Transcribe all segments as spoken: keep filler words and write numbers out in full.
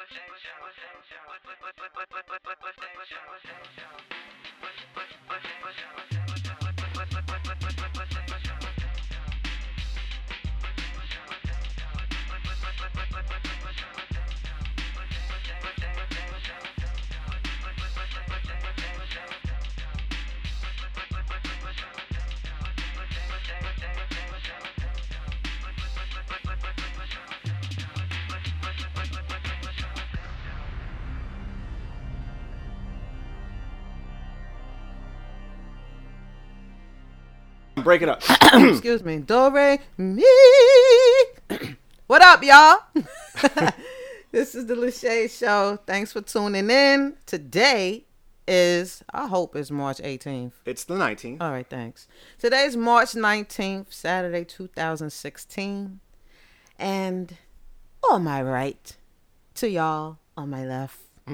Break it up. Excuse me. Do, re, mi. What up, y'all? This is the Lachey Show. Thanks for tuning in. Today is, I hope it's March eighteenth. It's the nineteenth. All right, thanks. Today's March nineteenth, Saturday, two thousand sixteen. And on my right, to y'all on my left,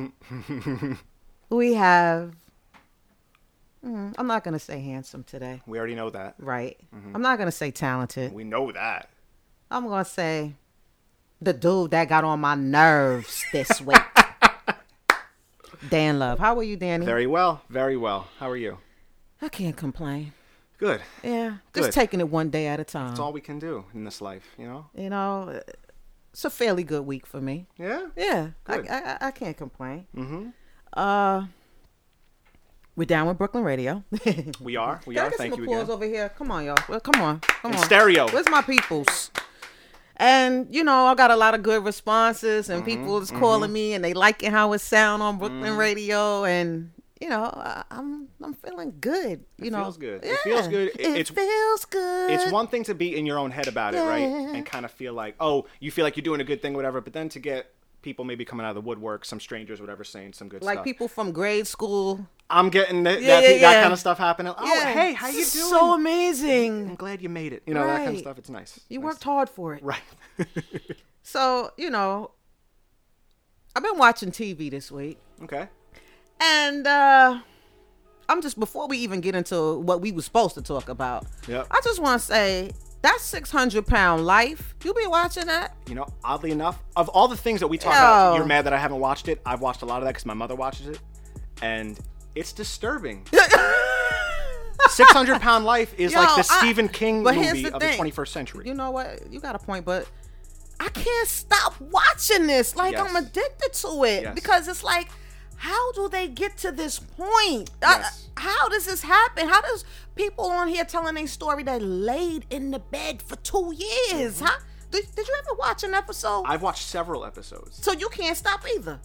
we have... Mm, I'm not going to say handsome today. We already know that. Right. Mm-hmm. I'm not going to say talented. We know that. I'm going to say the dude that got on my nerves this week. Dan Love. How are you, Danny? Very well. Very well. How are you? I can't complain. Good. Yeah. Good. Just taking it one day at a time. That's all we can do in this life, you know? You know, it's a fairly good week for me. Yeah? Yeah. I, Good. I, I, I can't complain. Mm-hmm. Uh... We're down with Brooklyn Radio. We are. We Can are. I get Thank some you applause again. over here? Come on, y'all. Well, come on. Come In on. stereo. Where's my peoples? And, you know, I got a lot of good responses, and Mm-hmm, people is calling mm-hmm. me, and they liking how it sound on Brooklyn Mm. Radio, and, you know, I, I'm I'm feeling good. You It know, feels good. Yeah, It feels good. It- It, it's- feels good. It's one thing to be in your own head about it, right? Yeah. And kind of feel like, oh, you feel like you're doing a good thing, whatever. But then to get people maybe coming out of the woodwork, some strangers, whatever, saying some good like stuff. people from grade school. I'm getting that, Yeah, that, yeah, that yeah. kind of stuff happening. Oh, Yeah. hey, how you This doing? is so amazing. I'm glad you made it. You know, that kind of Right. stuff. It's nice. You Nice. worked hard for it. Right. So, you know, I've been watching T V this week. Okay. And uh I'm just, before we even get into what we were supposed to talk about, Yep. I just want to say, that six hundred pound life, you be watching that? You know, oddly enough, of all the things that we talk Yo. about, you're mad that I haven't watched it. I've watched a lot of that because my mother watches it. And it's disturbing. six hundred pound life is Yo, like the I- Stephen King but here's movie the of thing. the twenty-first century. You know what? You got a point, but I can't stop watching this. Like, Yes. I'm addicted to it. Yes. Because it's like, how do they get to this point? I- Yes. how does this happen? How does people on here telling their story that laid in the bed for two years? Huh? Did, did you ever watch an episode? I've watched several episodes. So you can't stop either.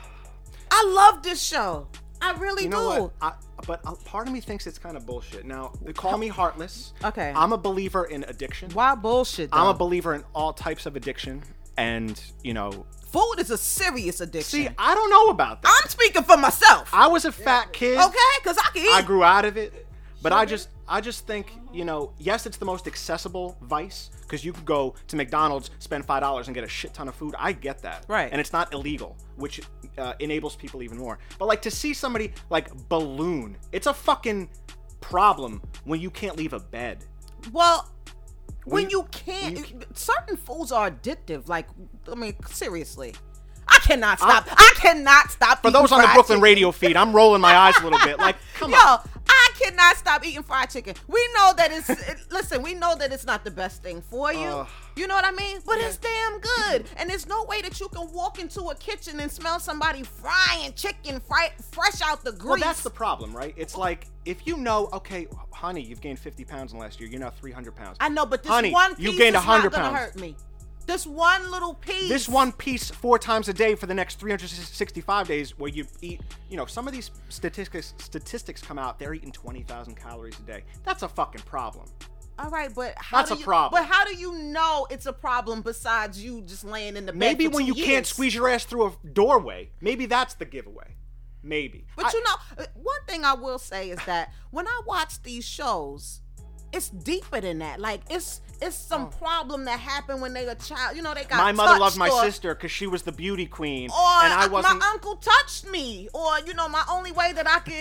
I love this show. I really You know do. what? I, but a part of me thinks it's kind of bullshit. Now, they call me heartless. Okay. I'm a believer in addiction. Why bullshit? Though? I'm a believer in all types of addiction. And, you know, Food is a serious addiction. see, I don't know about that. I'm speaking for myself. I was a fat kid. Okay, because I can eat. I grew out of it. But I just I just think, you know, yes, it's the most accessible vice because you could go to McDonald's, spend five dollars and get a shit ton of food. I get that. Right. And it's not illegal, which uh, enables people even more. But like to see somebody like balloon, it's a fucking problem when you can't leave a bed. Well, when When- you can't, when you certain foods are addictive. Like, I mean, seriously, I cannot stop. I, cannot stop. For eating those on the fried Brooklyn chicken. radio feed, I'm rolling my eyes a little bit. Like, come Yo, on. I cannot stop eating fried chicken. We know that it's. it, listen, we know that it's not the best thing for you. Ugh. You know what I mean? But Yeah. it's damn good. And there's no way that you can walk into a kitchen and smell somebody frying chicken fry, fresh out the grease. Well, that's the problem, right? It's like, if you know, okay, honey, you've gained fifty pounds in the last year. You're now three hundred pounds. I know, but this Honey, one you piece gained is one hundred not gonna pounds. hurt me. This one little piece. This one piece four times a day for the next three hundred sixty-five days where you eat, you know, some of these statistics statistics come out, they're eating twenty thousand calories a day. That's a fucking problem. All right, but how That's do a you, problem. But how do you know it's a problem besides you just laying in the bed Maybe for when two you years? can't squeeze your ass through a doorway, maybe that's the giveaway. Maybe. But I- you know, uh, one thing I will say is that when I watch these shows, it's deeper than that. Like it's it's some problem that happened when they were a child. You know, they got my mother loved touched my or, sister because she was the beauty queen, or and I wasn't. my uncle touched me, or you know, my only way that I could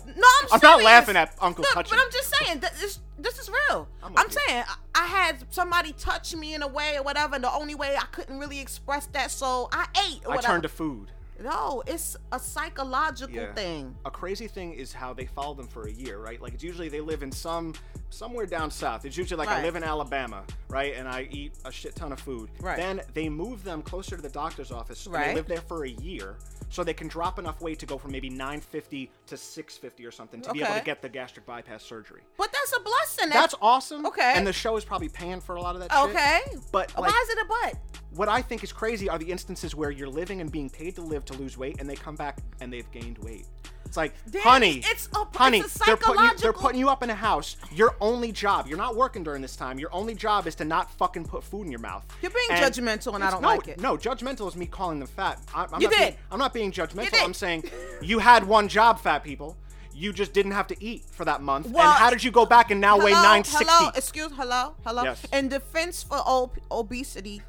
No, I'm, I'm serious. not laughing at Uncle Look, touching. but I'm just saying that this this is real. I'm I'm, with you. saying I, I had somebody touch me in a way or whatever, and the only way I couldn't really express that, so I ate. Or I whatever. turned to food. No, it's a psychological Yeah. thing. A crazy thing is how they follow them for a year, right? Like it's usually they live in some somewhere down south. It's usually like I Right. live in Alabama, right? And I eat a shit ton of food. Right. Then they move them closer to the doctor's office. And they Right. live there for a year, so they can drop enough weight to go from maybe nine fifty to six fifty or something to be able Okay. to get the gastric bypass surgery. But that's a blessing. That's awesome. Okay. And the show is probably paying for a lot of that shit. okay. But Why like, is it a but? what I think is crazy are the instances where you're living and being paid to live to lose weight, and they come back and they've gained weight. It's like, Danny, honey, it's a- honey, it's a they're putting you, they're psychological- putting you up in a house. Your only job, you're not working during this time. Your only job is to not fucking put food in your mouth. You're being And judgmental, and I it's- don't no, like it. No, judgmental is me calling them fat. I, I'm You not did. Being, I'm not being judgmental. did. I'm saying you had one job, fat people. You just didn't have to eat for that month. Well, and how did you go back and now hello, weigh nine sixty? Hello, excuse, hello, hello. Yes. In defense for ob- obesity,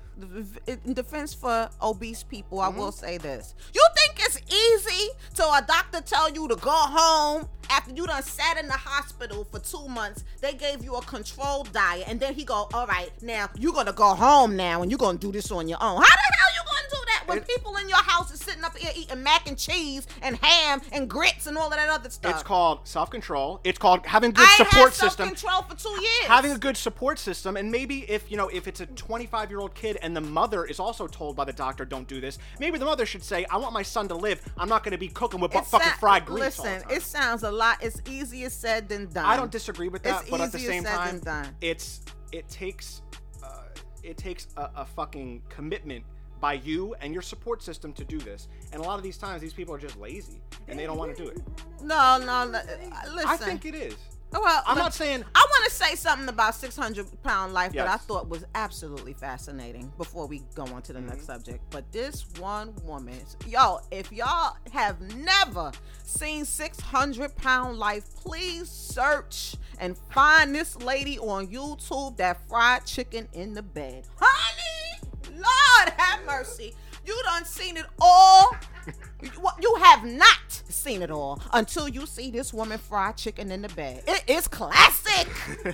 in defense for obese people, Mm-hmm. I will say this: you think it's easy to a doctor tell you to go home after you done sat in the hospital for two months? They gave you a controlled diet, and then he go, "All right, now you're gonna go home now, and you're gonna do this on your own." How the hell you gonna do that when It- people in your house is sitting up here eating mac and cheese and ham and grits and all of that other stuff? It's called self-control. It's called having good I support had system. self-control for two years. Having a good support system, and maybe if you know if it's a twenty-five year old kid and the mother is also told by the doctor don't do this, maybe the mother should say, I want my son to live, I'm not going to be cooking with bu- It fucking sou- fried grease all the Listen, time. it sounds a lot. It's easier said than done. I don't disagree with that, It's but at the easier same said time than done. it's it takes uh, it takes a, a fucking commitment by you and your support system to do this, and a lot of these times these people are just lazy and they don't want to do it. No, no, no. uh, Listen. I think it is. Well, I'm look, not saying I want to say something about six hundred pound life that I Yes. thought was absolutely fascinating before we go on to the Mm-hmm. next subject. But this one woman, yo, if y'all have never seen six hundred pound life, please search and find this lady on YouTube, that fried chicken in the bed. Honey, Lord have mercy. You done seen it all. You- You have not seen it all until you see this woman fried chicken in the bed. It is classic.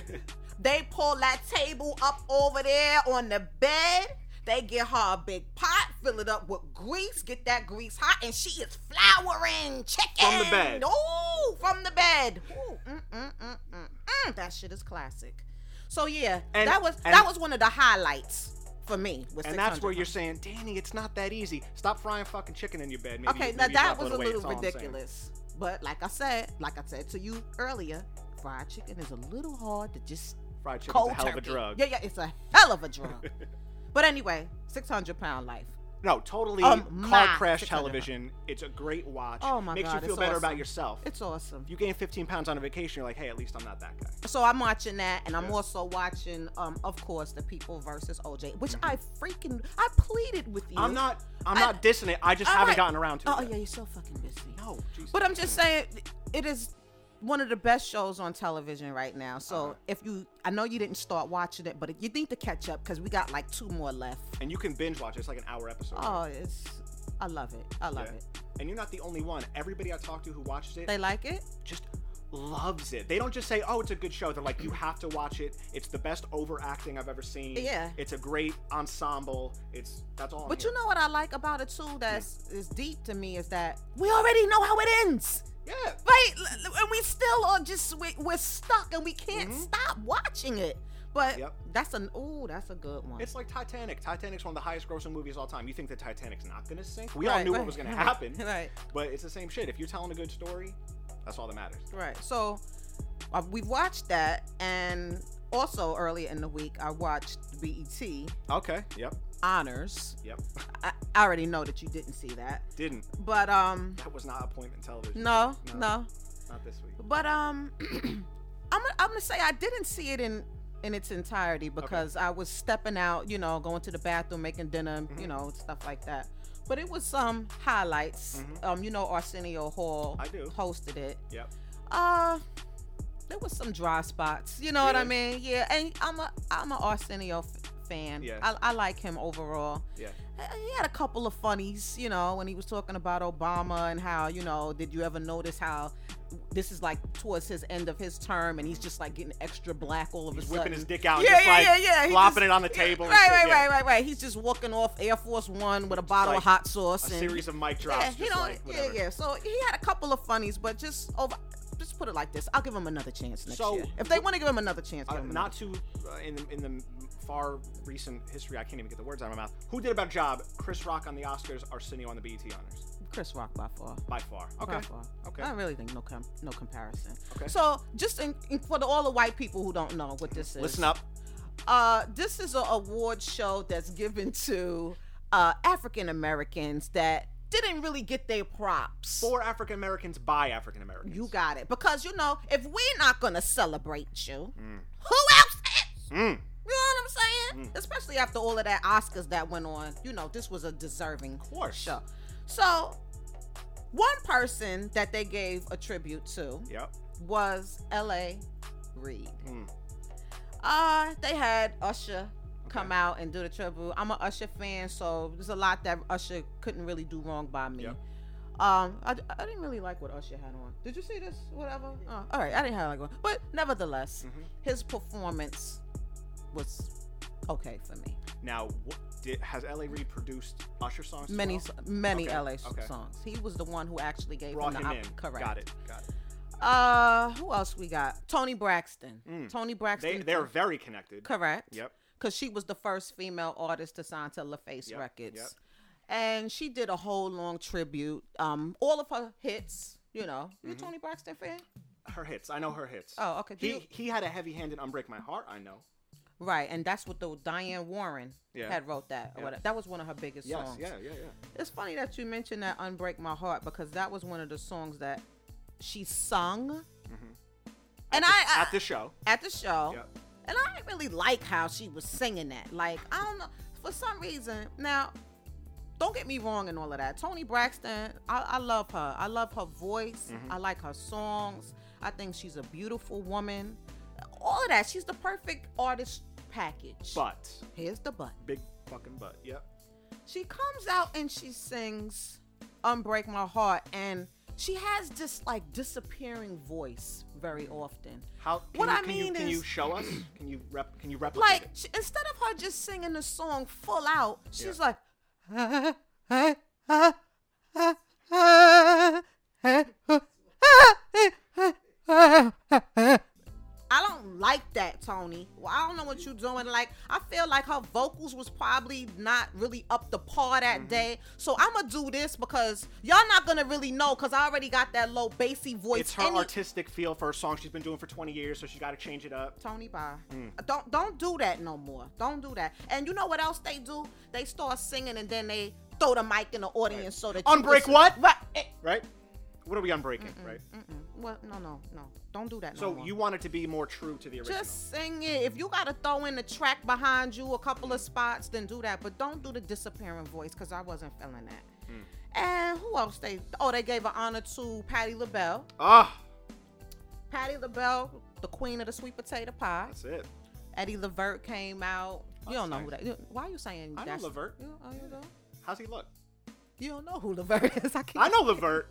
They pull that table up over there on the bed. They get her a big pot, fill it up with grease, get that grease hot, and she is flouring chicken. From the bed. Ooh, from the bed. Ooh, mm, mm, mm, mm, mm. That shit is classic. So yeah, And- that was and- that was one of the highlights for me. With and that's where six hundred you're saying, Danny, it's not that easy. Stop frying fucking chicken in your bed. Maybe, Okay, maybe now you that drop a was a weight. little That's all I'm saying. ridiculous. But like I said, like I said to you earlier, fried chicken is a little hard to just Fried chicken's cold a hell of a turkey. drug. Yeah, yeah, it's a hell of a drug. But anyway, six hundred pound life. No, totally Um, car my crash six hundred television. It's a great watch. Oh my Makes God, you feel it's better awesome. about yourself. It's awesome. If you gain fifteen pounds on a vacation, you're like, hey, at least I'm not that guy. So I'm watching that, and I'm Yeah. also watching, um, of course, the People versus O J, which I freaking I pleaded with you. I'm not. I'm I- not dissing it. I just All haven't right. gotten around to Oh it. yeah, yet. you're so fucking busy. No, Jesus. But I'm just saying, it is one of the best shows on television right now. So Uh-huh. if you, I know you didn't start watching it, but you need to catch up because we got like two more left. And you can binge watch it. It's like an hour episode. Oh, it's, I love it. I love Yeah. it. And you're not the only one. Everybody I talk to who watches it They like it? just loves it. They don't just say, "Oh, it's a good show." They're like, "You have to watch it. It's the best overacting I've ever seen. Yeah. It's a great ensemble. It's that's all." I'm But you hearing. know what I like about it too that's is deep to me is that we already know how it ends. Yeah. Right? L- l- And we still are just, we, we're stuck and we can't Mhm. stop watching it. But Yep. that's an, ooh, that's a good one. It's like Titanic. Titanic's one of the highest grossing movies of all time. You think the Titanic's not gonna sink? We all Right, knew right, what was gonna right, happen. Right. But it's the same shit. If you're telling a good story, that's all that matters. Right. So uh, we watched that, and also earlier in the week I watched B E T Okay. Yep. Honors. Yep. I, I already know that you didn't see that, Didn't. but um, That was not appointment television. no, no, Not this week. but um, I'm gonna- I'm gonna say I didn't see it in in its entirety because I was stepping out, you know, going to the bathroom, making dinner, Mhm. you know, stuff like that. But it was some highlights. Mhm. Um, you know, Arsenio Hall I do. hosted it. Yep. Uh, there was some dry spots. You know what I Really? mean? Yeah, and I'm a I'm a Arsenio f- fan. Yeah. I, I like him overall. Yeah. He had a couple of funnies, you know, when he was talking about Obama and how, you know, did you ever notice how this is like towards his end of his term and he's just like getting extra black all of a He's sudden. whipping his dick out, yeah, and just yeah, like yeah, yeah. He flopping just- it on the table. Right, and shit. right, yeah. right, right, right. He's just walking off Air Force One with a bottle like of hot sauce. A and series of mic drops. yeah, just he don't, like, yeah, whatever. yeah. So he had a couple of funnies, but just over. Just put it like this: I'll give him another chance next So, year. If they want to give him another chance, Uh, give him not too uh, in the in the far recent history, I can't even get the words out of my mouth. Who did a better job, Chris Rock on the Oscars, Arsenio on the B E T honors? Chris Rock by far. By far. Okay. By far. Okay. I really think no com- no comparison. Okay. So just in, in, for the, all the white people who don't know what this is, Listen up. Uh, this is an award show that's given to uh, African Americans that didn't really get their props. For African Americans by African Americans. You got it. Because, you know, if we're not going to celebrate you, Mm. who else is? Mm. You know what I'm saying? Mm. Especially after all of that Oscars that went on. You know, this was a deserving course. show. So, one person that they gave a tribute to Yep. was L A Reid. Mm. Uh, they had Usher come Okay. out and do the tribute. I'm a Usher fan, so there's a lot that Usher couldn't really do wrong by me. Yep. Um, I, I didn't really like what Usher had on. Did you see this? Whatever. Oh, all right, I didn't have like one, but nevertheless, Mhm. his performance was okay for me. Now, what, did, has L A Reid produced Usher songs? as Many, well? s- many Okay, L A okay. songs. He was the one who actually gave Brought him him the in. op- correct. Got it. Got it. Uh, who else we got? Toni Braxton. Mm. Toni Braxton. They they're very connected. correct. Yep. Because she was the first female artist to sign to LaFace Yep, Records. yep. And she did a whole long tribute. Um, all of her hits, you know. You a Mm-hmm. Toni Braxton fan? Her hits. I know her hits. Oh, okay. Do He you- he had a heavy hand in Unbreak My Heart. I know. Right, and that's what the Diane Warren Yeah. had wrote that. or Yeah. whatever. That was one of her biggest Yes. songs. Yeah. Yeah. Yeah. It's funny that you mentioned that Unbreak My Heart because that was one of the songs that she sung. And At I, the, I at the show. at the show. Yep. And I didn't really like how she was singing that. Like, I don't know. For some reason, now, don't get me wrong and all of that. Toni Braxton, I, I love her. I love her voice. Mm-hmm. I like her songs. I think she's a beautiful woman. All of that. She's the perfect artist package. But Here's the but. big fucking butt. Yep. She comes out and she sings Unbreak My Heart. And she has this, like, disappearing voice very often. How? Can What you, I can mean you, can is- you show us? Can you rep? Can you replicate Like, it? she, instead of her just singing the song full out, she's Yeah. like, I don't like that, Tony. Well, I don't know what you're doing. Like, I feel like her vocals was probably not really up to par that Mm-hmm. day. So I'm gonna do this because y'all not gonna really know because I already got that low bassy voice. It's her Any- artistic feel for a song she's been doing for twenty years, so she got to change it up. Tony, bye. Mm. Don't don't do that no more. Don't do that. And you know what else they do? They start singing and then they throw the mic in the audience Right. so that you Unbreak can- what? Right. Eh, Right? What are we unbreaking? Right. Mm-mm. Well, no, no, no. Don't do that. No So more. you want it to be more true to the original. Just sing it. If you gotta throw in the track behind you, a couple of spots, then do that. But don't do the disappearing voice because I wasn't feeling that. Mm. And who else? They oh they gave an honor to Patti LaBelle. Ah, Patti LaBelle, the queen of the sweet potato pie. that's it. Eddie Levert came out. You don't know who nice. that. you- Why are you saying I know that's Levert. You, oh, you don't? How's he look? You don't know who Levert is. I can't. I know Levert.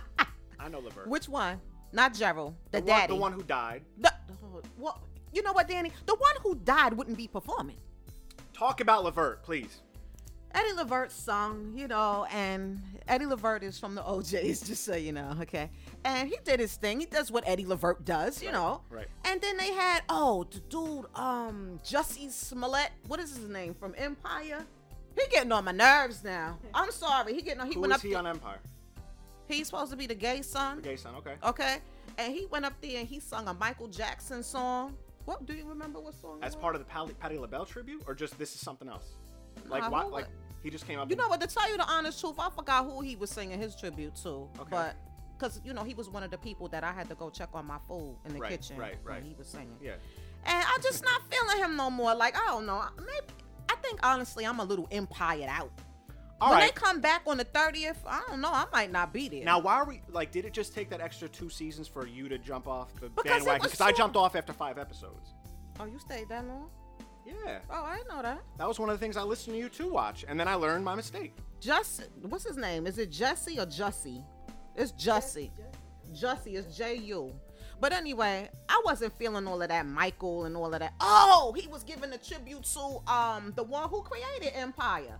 I know Levert. Which one? Not Gerald, the, the daddy. One, the one who died. The, well, you know what, Danny? The one who died wouldn't be performing. Talk about Levert, please. Eddie Levert sung, you know, and Eddie Levert is from the O Js, just so you know, okay? And he did his thing. He does what Eddie Levert does, you Right, know? right. And then they had, oh, the dude, um, Jussie Smollett. What is his name? From Empire? He getting on my nerves now. I'm sorry. He getting on, he Who went is up he there- on Empire? He's supposed to be the gay son. The gay son, okay. Okay. And he went up there and he sung a Michael Jackson song. What, do you remember what song it As was? part of the Patti, Patti LaBelle tribute, or just this is something else? Like Nah, what? who Like would- he just came up. You and- know what? To tell you the honest truth, I forgot who he was singing his tribute to. Okay. But because you know he was one of the people that I had to go check on my food in the Right, kitchen right, when right. he was singing. Yeah. And I just not feeling him no more. Like I don't know. Maybe I think honestly I'm a little empired out. All when right. they come back on the thirtieth, I don't know. I might not be there. Now, why are we like? Did it just take that extra two seasons for you to jump off the Because it bandwagon? was Because I too- jumped off after five episodes. Oh, you stayed that long? Yeah. Oh, I didn't know that. That was one of the things I listened to you two watch, and then I learned my mistake. Just what's his name? Is it Jesse or Jussie? It's Jussie. Jussie is J U. But anyway, I wasn't feeling all of that Michael and all of that. Oh, he was giving a tribute to um the one who created Empire.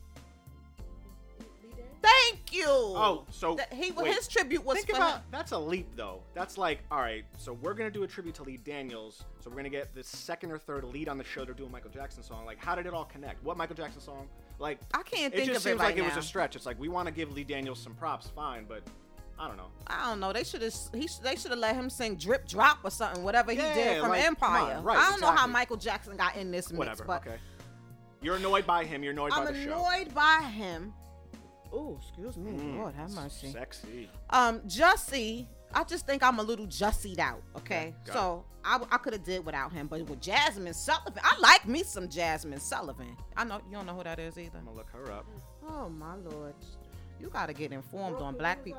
Thank you. Oh, so That he wait, his tribute was think for about him. that's a leap though. That's like, all right, so we're gonna do a tribute to Lee Daniels. So we're gonna get the second or third lead on the show to do a Michael Jackson song. Like, how did it all connect? What Michael Jackson song? Like, I can't it think just of it seems right like it was now. a stretch. It's like we want to give Lee Daniels some props, fine, but I don't know. I don't know. They should have. He sh- they should have let him sing "Drip Drop" or something. Whatever he Yeah, did from like, come Empire. on, right, I don't know how exactly. Michael Jackson got in this mix, Whatever. but Okay. You're annoyed by him. You're annoyed I'm by the show. annoyed by him. Oh, excuse me, Mm, Lord have mercy. Sexy. Um, Jussie, I just think I'm a little Jussied out. Okay, Okay, got so I, I could have did without him, but with Jasmine Sullivan, I like me some Jasmine Sullivan. I know you don't know who that is either. I'm gonna look her up. Oh my Lord, you gotta get informed on black people.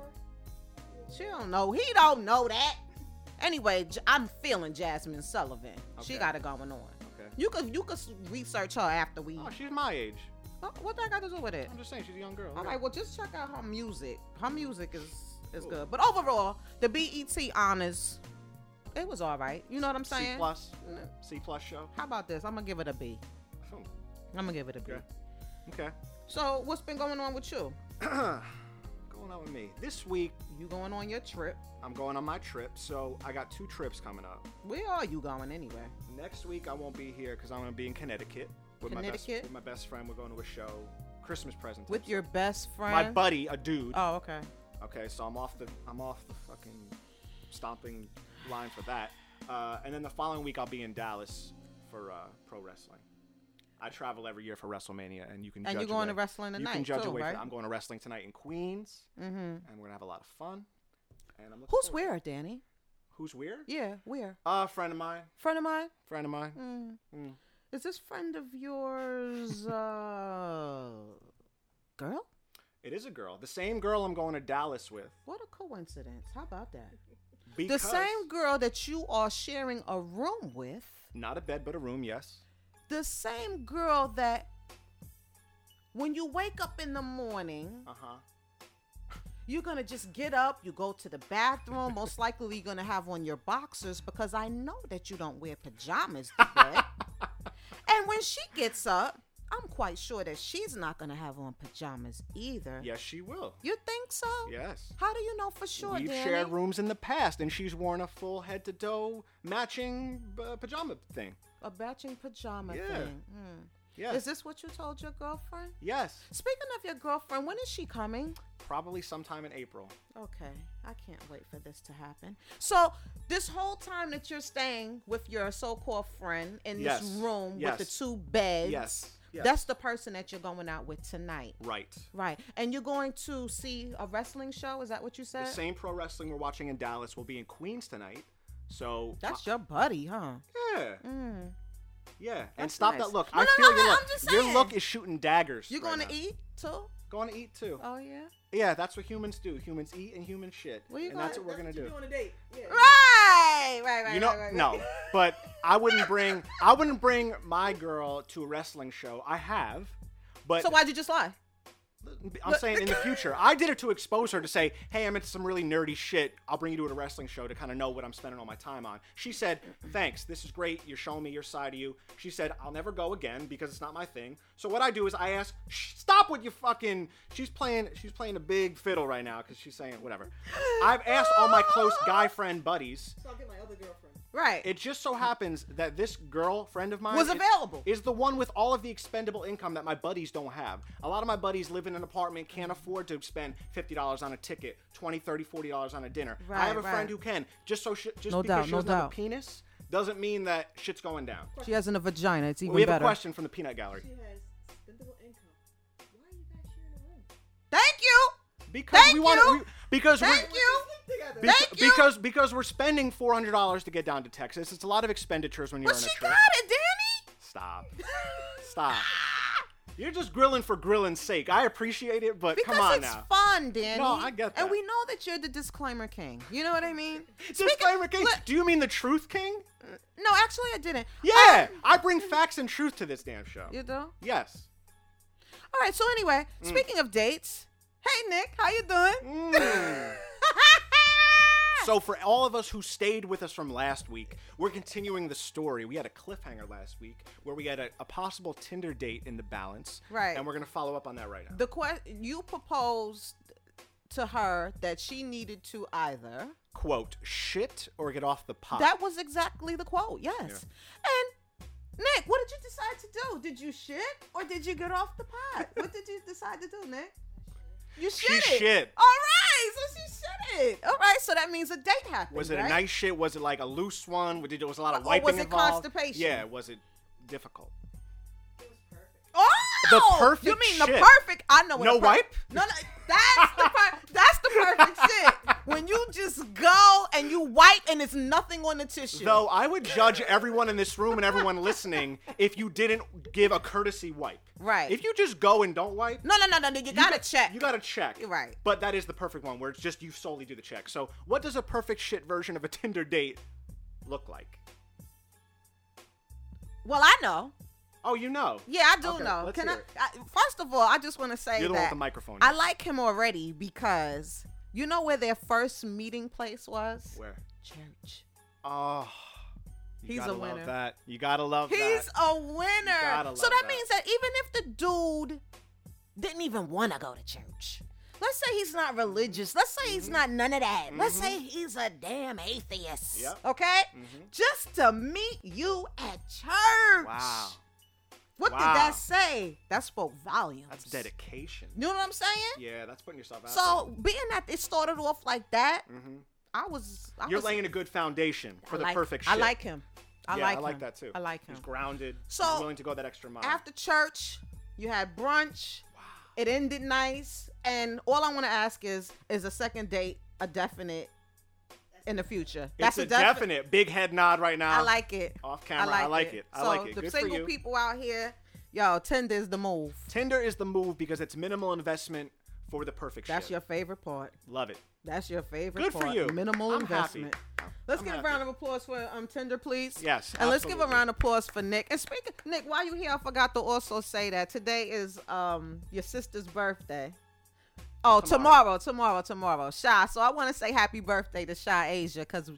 She don't know. He don't know that. Anyway, J- I'm feeling Jasmine Sullivan. She Okay. got it going on. Okay. You could you could research her after we. Oh, she's my age. Oh, what that got to do with it? I'm just saying, she's a young girl. All Okay. right, well, just check out her music. Her music is is Cool. good. But overall, the B E T honors, it was all right. You know what I'm C saying? plus. Mm. C plus show. How about this? I'm gonna give it a B. Hmm. I'm gonna give it a B. Okay. Okay. So, what's been going on with you? Going on with me this week. You going on your trip? I'm going on my trip, so I got two trips coming up. Where are you going anyway? Next week I won't be here because I'm gonna be in Connecticut with my best Connecticut? with my best friend. We're going to a show, Christmas present. With your best friend? my buddy, a dude. Oh, okay. Okay, so I'm off the I'm off the fucking stomping line for that. Uh, and then the following week I'll be in Dallas for uh, pro wrestling. I travel every year for WrestleMania, and you can. And judge you're going away. to wrestling You tonight, can judge too, away. right? For, I'm going to wrestling tonight in Queens, Mm-hmm. and we're gonna have a lot of fun. And I'm looking Who's forward to it. where, Danny? Who's where? Yeah, where? Uh, a friend of mine. Friend of mine? Friend of mine. Mm. Mm. Is this friend of yours, uh, girl? It is a girl. The same girl I'm going to Dallas with. What a coincidence. How about that? Because The same girl that you are sharing a room with, Not a bed, but a room. Yes. the same girl that when you wake up in the morning, Uh huh. you're going to just get up, you go to the bathroom, most likely you're going to have on your boxers because I know that you don't wear pajamas to bed. And when she gets up, I'm quite sure that she's not going to have on pajamas either. Yes, she will. You think so? Yes. How do you know for sure, We've Danny? shared rooms in the past, and she's worn a full head to toe matching uh, pajama thing. A matching pajama Yeah. thing. Hmm. Yes. Is this what you told your girlfriend? Yes. Speaking of your girlfriend, when is she coming? Probably sometime in April. Okay, I can't wait for this to happen. So, this whole time that you're staying with your so-called friend in Yes. this room Yes. with the two beds, Yes. Yes. that's the person that you're going out with tonight. Right. Right. And you're going to see a wrestling show? Is that what you The said? same pro wrestling we're watching in Dallas will be in Queens tonight. So That's your buddy, huh? yeah, Mm. yeah. And That's stop nice. that look. No, I no, feel no, your no, look. I'm just Your saying. look is shooting daggers. You right going to now. eat too? Going to eat too. Oh, yeah? Yeah, that's what humans do. Humans eat and humans shit. Where you and that's going? what we're gonna do. On a date. Yeah. Right, right, right. You know, right, right, no, right. but I wouldn't bring I wouldn't bring my girl to a wrestling show. I have, but So why'd you just lie? I'm saying in the future. I did it to expose her to say, hey, I'm into some really nerdy shit. I'll bring you to a wrestling show to kind of know what I'm spending all my time on. She said, thanks, this is great. You're showing me your side of you. She said, I'll never go again because it's not my thing. So what I do is I ask, Shh, stop with your fucking, she's playing, she's playing a big fiddle right now because she's saying whatever. I've asked all my close guy friend buddies. So I'll get my other girlfriend. Right. It just so happens that this girl, friend of mine, Was is- available. Is the one with all of the expendable income that my buddies don't have. A lot of my buddies live in an apartment, can't afford to spend fifty dollars on a ticket, twenty, thirty, forty dollars on a dinner. Right, I have a right. friend who can. Just so sh- just No because doubt, she no doesn't have a doubt. penis doesn't mean that shit's going down. She has in a vagina. It's even We have better. a question from the Peanut Gallery. She has spendable income. Why are you guys sharing a room? Thank you. Because Thank we want you. to because Thank we're you. Together. be- Thank you. because because we're spending four hundred dollars to get down to Texas. It's a lot of expenditures when you're But on she a trip. got it, Danny. Stop. Stop. You're just grilling for grilling's sake. I appreciate it, but Because come on it's now. fun, Danny. No, I get And that. we know that you're the disclaimer king. You know what I mean? Disclaimer Speaking- king. Look- Do you mean the truth king? No, actually, I didn't. Yeah, Um, I bring facts and truth to this damn show. you do? Yes. All right. So anyway, Mm. speaking of dates, hey Nick, how you doing? Mm. So for all of us who stayed with us from last week, we're continuing the story. We had a cliffhanger last week where we had a, a possible Tinder date in the balance. Right. And we're going to follow up on that right now. The que- you proposed to her that she needed to either. Quote, shit or get off the pot. That was exactly the quote. Yes. And Nick, what did you decide to do? Did you shit or did you get off the pot? What did you decide to do, Nick? You She shit it. shit. All right, so she shit it. All right, so that means a date happened. Was it right? a nice shit? Was it like a loose one? Did there was a lot of Or wiping was it involved? constipation? Yeah, was it difficult? Oh, The perfect You mean shit. the perfect? I know. What No a per- wipe? No, no. That's the per- That's the perfect shit. When you just go and you wipe and it's nothing on the tissue. Though I would judge everyone in this room and everyone listening if you didn't give a courtesy wipe. Right. If you just go and don't wipe, No, no, no, no. no. You gotta got- check. You gotta check. You're right. But that is the perfect one where it's just you solely do the check. So what does a perfect shit version of a Tinder date look like? Well, I know. Oh, you know. Yeah, I do Okay, know. let's Can I, hear it. I? First of all, I just want to say You're the one with that the microphone. I like him already because you know where their first meeting place was? Where? Church. Oh. You He's gotta a love winner. that. You gotta love He's that. a winner. gotta So love that, that. means that even if the dude didn't even want to go to church, let's say he's not religious, let's say he's not none of that, let's say he's a damn atheist, Yep. okay? Mhm. Just to meet you at church. Wow. What Wow. did that say? That spoke volumes. That's dedication. You know what I'm saying? Yeah, that's putting yourself out So being that it started off like that, there. Mhm. I was. I You're was, laying a good foundation for I the like- perfect I shit. like him. I yeah, like I like him. that too. I like him. He's grounded. So, he's willing to go that extra mile. After church, you had brunch. Wow. It ended nice, and all I want to ask is: is a second date a definite in the future? It's a defi- definite big head nod right now. I like it. Off camera. I like it. I so like it. the Good for single you. people out here, yo, Tinder is the move. Tinder is the move because it's minimal investment for the perfect That's shit. your favorite part. Love it. That's your favorite Good for part. you. Minimal I'm investment. happy. Let's I'm give happy. a round of applause for um Tinder, please. Yes, And let's give a absolutely. round of applause for Nick. And speaking, Nick, while you here, I forgot to also say that today is um your sister's birthday. Oh, tomorrow, Tomorrow. tomorrow, tomorrow, Shy. So I want to say happy birthday to Shy Asia because.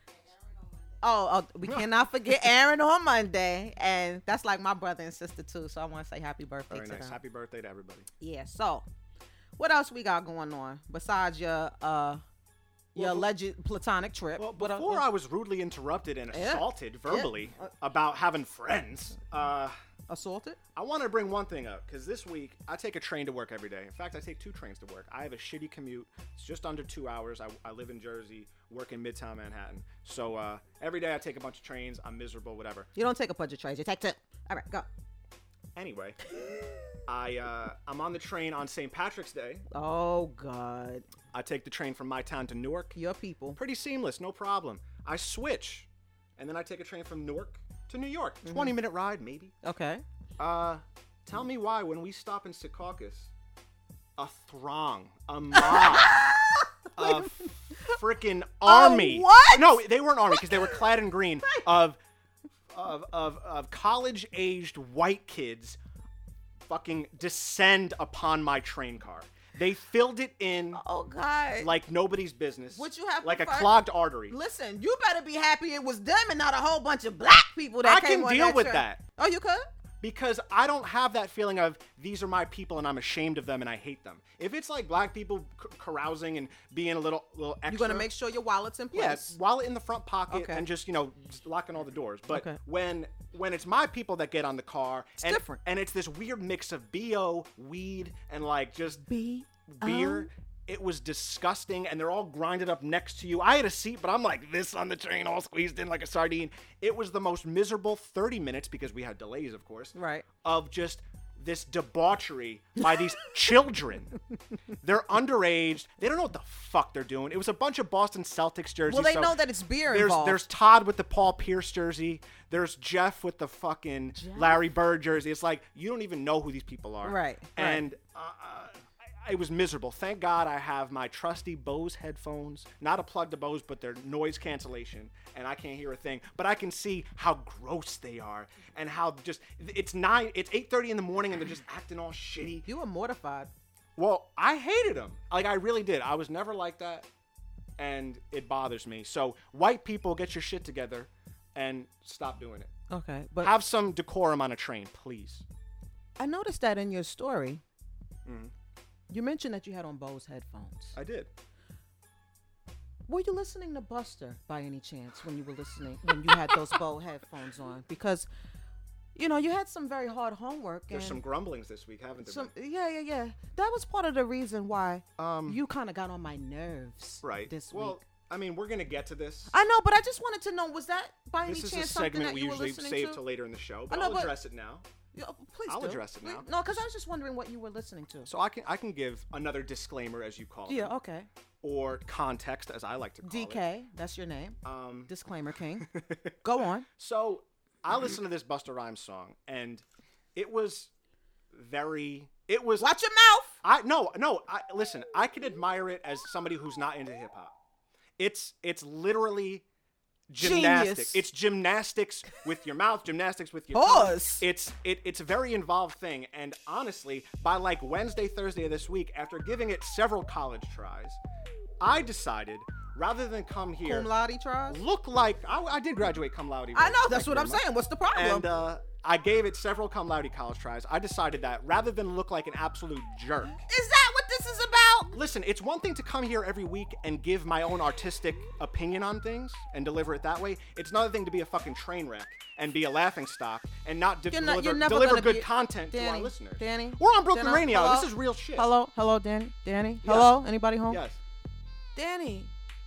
Oh, oh, we cannot forget Aaron on Monday, and that's like my brother and sister too. So I want to say happy birthday Very to nice. them. Happy birthday to everybody. Yeah. So, what else we got going on besides your uh your Well, alleged platonic trip? Well, What el- before I was rudely interrupted and Yeah. assaulted verbally Uh, about having friends, uh, assaulted? I want to bring one thing up because this week I take a train to work every day. In fact, I take two trains to work. I have a shitty commute. It's just under two hours. I, I live in Jersey, work in Midtown Manhattan. So uh, every day I take a bunch of trains. I'm miserable, whatever. You don't take a bunch of trays. You take two. All right, go. Anyway, I uh, I'm on the train on Saint Patrick's Day. Oh God, I take the train from my town to Newark. your people. Pretty seamless, no problem. I switch, and then I take a train from Newark to New York. twenty minute ride, maybe. Okay. Uh, tell me why when we stop in Secaucus, a throng, a mob, a freaking army. what? No, they weren't army because they were clad in green. Of, of, of, of college-aged white kids, fucking descend upon my train car. They filled it in Oh God. like nobody's business. Would you have like a preferred- clogged artery? Listen, you better be happy it was them and not a whole bunch of black people that I came can on deal that with train. that. Oh, you could? Because I don't have that feeling of these are my people and I'm ashamed of them and I hate them. If it's like black people c- carousing and being a little little extra, You're gonna make sure your wallet's in place. yes, wallet in the front pocket Okay. and just you know just locking all the doors. But Okay. when when it's my people that get on the car, and, different. and it's this weird mix of B O, weed, and like just B beer. It was disgusting, and they're all grinded up next to you. I had a seat, but I'm like this on the train, all squeezed in like a sardine. It was the most miserable thirty minutes because we had delays, of course, Right. of just this debauchery by these children. They're underage. They don't know what the fuck they're doing. It was a bunch of Boston Celtics jerseys. Well, they so know that it's beer there's, involved. There's Todd with the Paul Pierce jersey. There's Jeff with the fucking Jeff? Larry Bird jersey. It's like, you don't even know who these people are. Right, And uh, I, it was miserable. Thank God I have my trusty Bose headphones. Not a plug to Bose, but they're noise cancellation. And I can't hear a thing. But I can see how gross they are. And how just, it's nine, it's eight thirty in the morning and they're just acting all shitty. You were mortified. Well, I hated them. Like, I really did. I was never like that. And it bothers me. So, white people, get your shit together and stop doing it. Okay, but Have some decorum on a train, please. I noticed that in your story, Mhm. you mentioned that you had on Bose headphones. I did. Were you listening to Buster by any chance when you were listening, when you had those Bose headphones on? Because, you know, you had some very hard homework. There's and some grumblings this week, haven't there? some, yeah, yeah, yeah. That was part of the reason why Um, you kind of got on my nerves right. this well, week. I mean, we're going to get to this. I know, but I just wanted to know, was that by This any is a chance something segment that we you were usually listening save to? till later in the show, but I know, I'll but- address it now. Yeah, please I'll do. address it now. No, because I was just wondering what you were listening to. So I can I can give another disclaimer, as you call it, Yeah, okay. or context, as I like to call D K, that's your name. it. Um, Disclaimer King. Go on. so I listened to this Busta Rhymes song, and it was very. It was. Watch your mouth. I no no. I listen. I can admire it as somebody who's not into hip hop. It's it's literally gymnastics. Genius. It's gymnastics with your mouth, gymnastics with your Pause. tongue. It's it it's a very involved thing. And honestly, by like Wednesday, Thursday of this week, after giving it several college tries, I decided rather than come here, Cum laude tries. look like I, I did graduate cum laude. I know. Thank That's you what very I'm much. saying. What's the problem? And uh, I gave it several cum laude college tries. I decided that rather than look like an absolute jerk. Is that what this is about? Listen, it's one thing to come here every week and give my own artistic opinion on things and deliver it that way. It's another thing to be a fucking train wreck and be a laughing stock and not, de- You're not- deliver, you're never deliver gonna good be- content to our Danny, listeners. Danny, We're on Brooklyn Danny, Radio. hello? This is real shit. Hello, hello, Danny, Danny. Yes. Hello, anybody home? Yes. Danny,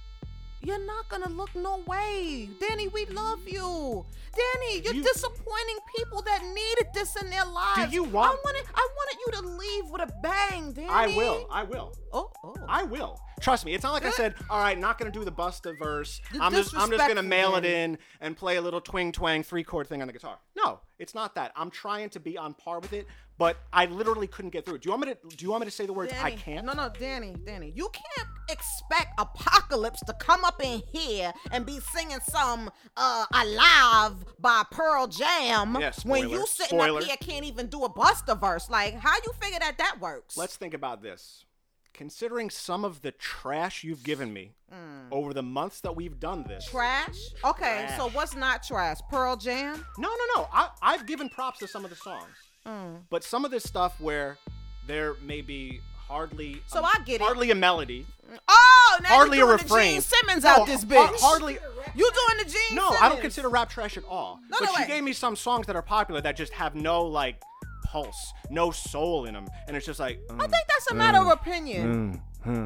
you're not gonna look no way. Danny, we love you. Danny, you're You- disappointing people that needed this in their lives. you want- I wanted, I wanted you to leave with a bang, Danny. I will. I will. Oh, oh. I will. Trust me. It's not like I said, all right, not going to do the Busta verse. The I'm just I'm just going to disrespectful, mail it Danny. in and play a little twing twang three chord thing on the guitar. No, it's not that. I'm trying to be on par with it, but I literally couldn't get through it. Do you want me to do you want me to say the words I Danny, can't? No, no, Danny, Danny. You can't expect Apocalypse to come up in here and be singing some uh Alive by Pearl Jam Yeah, when spoiler, you sitting spoiler. up here can't even do a Buster verse. Like, how you figure that that works? Let's think about this. Considering some of the trash you've given me over the months that we've done this. Trash? Okay, Trash. so what's not trash? Pearl Jam? No, no, no. I, I've given props to some of the songs. Mm. But some of this stuff where there may be hardly So I get it. hardly a melody. Oh, now Hardly you a doing refrain. the Gene Simmons No, out this har- bitch. hardly. You doing the Gene No, Simmons? I don't consider rap trash at all. No, but no, she wait. gave me some songs that are popular that just have no like pulse, no soul in them, and it's just like. I think that's a matter of opinion.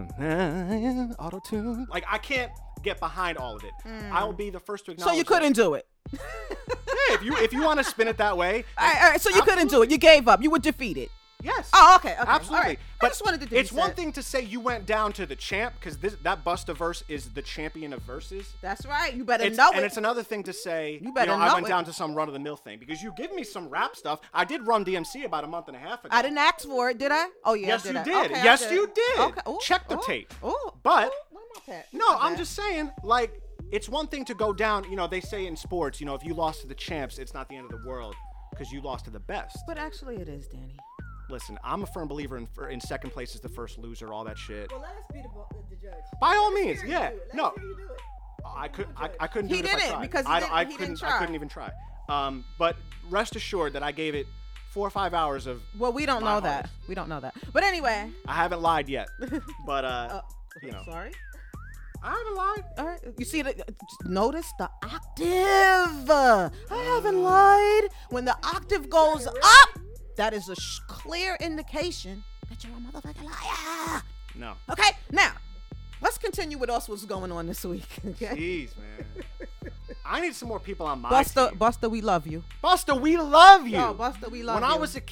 Auto tune. Like I can't get behind all of it. I will be the first to So acknowledge. you couldn't do it. That, yeah, if you if you want to spin it that way. All right, all right. So you couldn't do it. You gave up. You were defeated. Yes. Oh, okay. okay. Absolutely. All right. But I just wanted to do it's this. one thing to say you went down to the champ because this that Busta verse is the champion of verses. That's right. You better It's, know and it. it's another thing to say, You better know, I know went it. down to some run of the mill thing because you give me some rap stuff. I did run D M C about a month and a half ago. I didn't ask for it, did I? Oh yeah. Yes, did you I? did. Okay, I Yes, you did. Okay. Ooh, Check the ooh, tape. Ooh, But- ooh, where my pet? No, My I'm bad. just saying, like, it's one thing to go down. You know, they say in sports, you know, if you lost to the champs, it's not the end of the world because you lost to the best. But actually, it is, Danny. Listen, I'm a firm believer in in second place is the first loser, all that shit. Well, let us be the, bo- the judge. By all Let's means, hear you yeah. do it. Let's No, hear you do it. I could You I, judge. I couldn't He do it if I didn't, tried. because he I, didn't- I he didn't couldn't try. I couldn't even try. Um, but rest assured that I gave it four or five hours of. Well, we don't My know that. hardest. We don't know that. But anyway. I haven't lied yet, but uh, Uh, you know, Sorry. I haven't lied. All right. You see the notice the octave. I haven't lied. When the octave goes up, that is a sh- clear indication that you're a motherfucking liar. No. Okay. Now, let's continue with us. What's going on this week? Okay. Jeez, man. I need some more people on my Buster, team. Buster, we love you. Buster, we love you. Yo, Buster, we love when you. I was a kid,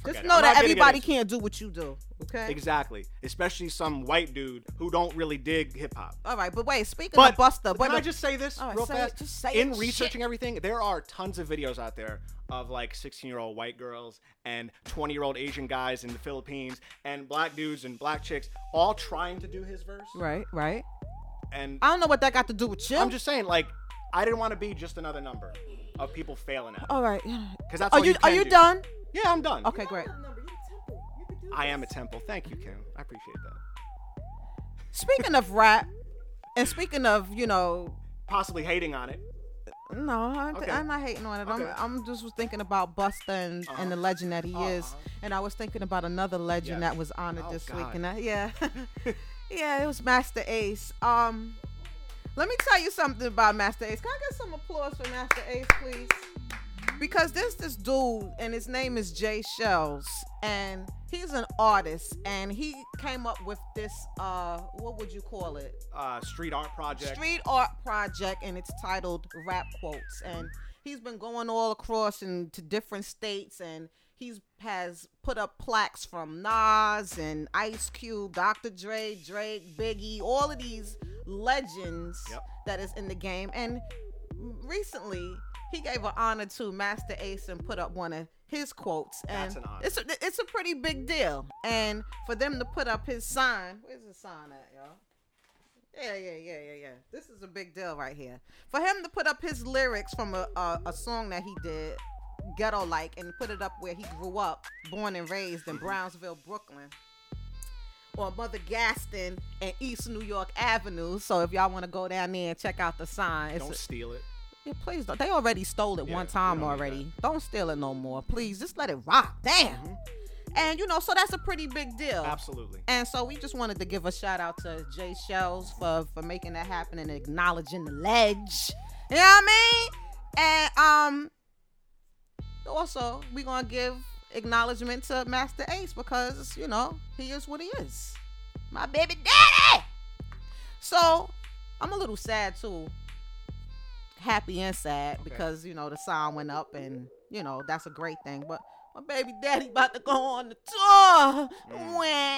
forget Just it. know I'm not that gonna get everybody into- can't do what you do. Okay. Exactly. Especially some white dude who don't really dig hip hop. All right, but wait. Speaking But of Busta, can wait, I wait. just say this All right, real say it. fast? Just say In it. researching Shit. everything, there are tons of videos out there of like sixteen-year-old white girls and twenty-year-old Asian guys in the Philippines and black dudes and black chicks all trying to do his verse. Right, right. And I don't know what that got to do with you. I'm just saying, like, I didn't want to be just another number of people failing at it. All right. Because that's Are all you you are can you do. done? Yeah, I'm done. Okay, great. You're not a number. You're a temple. You can do I am a this. temple. Thank you, Kim. I appreciate that. Speaking of rap, and speaking of, you know, Possibly hating on it. no, I'm, Okay. I'm not hating on it. Okay. I'm, I'm just was thinking about Busta and, Uh-huh. and the legend that he Uh-huh. is, and I was thinking about another legend Yes. that was honored Oh, this week, God. and I, yeah, yeah, it was Master Ace. Um, let me tell you something about Master Ace. Can I get some applause for Master Ace, please? Because there's this dude, and his name is Jay Shells, and he's an artist, and he came up with this, uh, what would you call it? Uh, street art project. Street art project, and it's titled Rap Quotes. And he's been going all across into different states, and he's has put up plaques from Nas and Ice Cube, Doctor Dre, Drake, Biggie, all of these legends Yep. that is in the game. And recently, he gave an honor to Master Ace and put up one of his quotes, and That's an honor. it's a, it's a pretty big deal. And for them to put up his sign, where's the sign at, y'all? Yeah, yeah, yeah, yeah, yeah. This is a big deal right here. For him to put up his lyrics from a a, a song that he did, Ghetto Like, and put it up where he grew up, born and raised in Brownsville, Brooklyn, or Mother Gaston and East New York Avenue. So if y'all want to go down there and check out the sign, it's Don't a, steal it. yeah, please don't. They already stole it Yeah, one we time don't need already. Don't steal it no more. Please, just let it rock. Damn. Mhm. And you know, so that's a pretty big deal. Absolutely. And so we just wanted to give a shout out to Jay Shells for for making that happen and acknowledging the ledge. You know what I mean? And um, also we gonna give acknowledgement to Master Ace because you know he is what he is, my baby daddy. So I'm a little sad too. Happy and sad Okay. because you know the sign went up and you know that's a great thing. But my baby daddy about to go on the tour. Mm.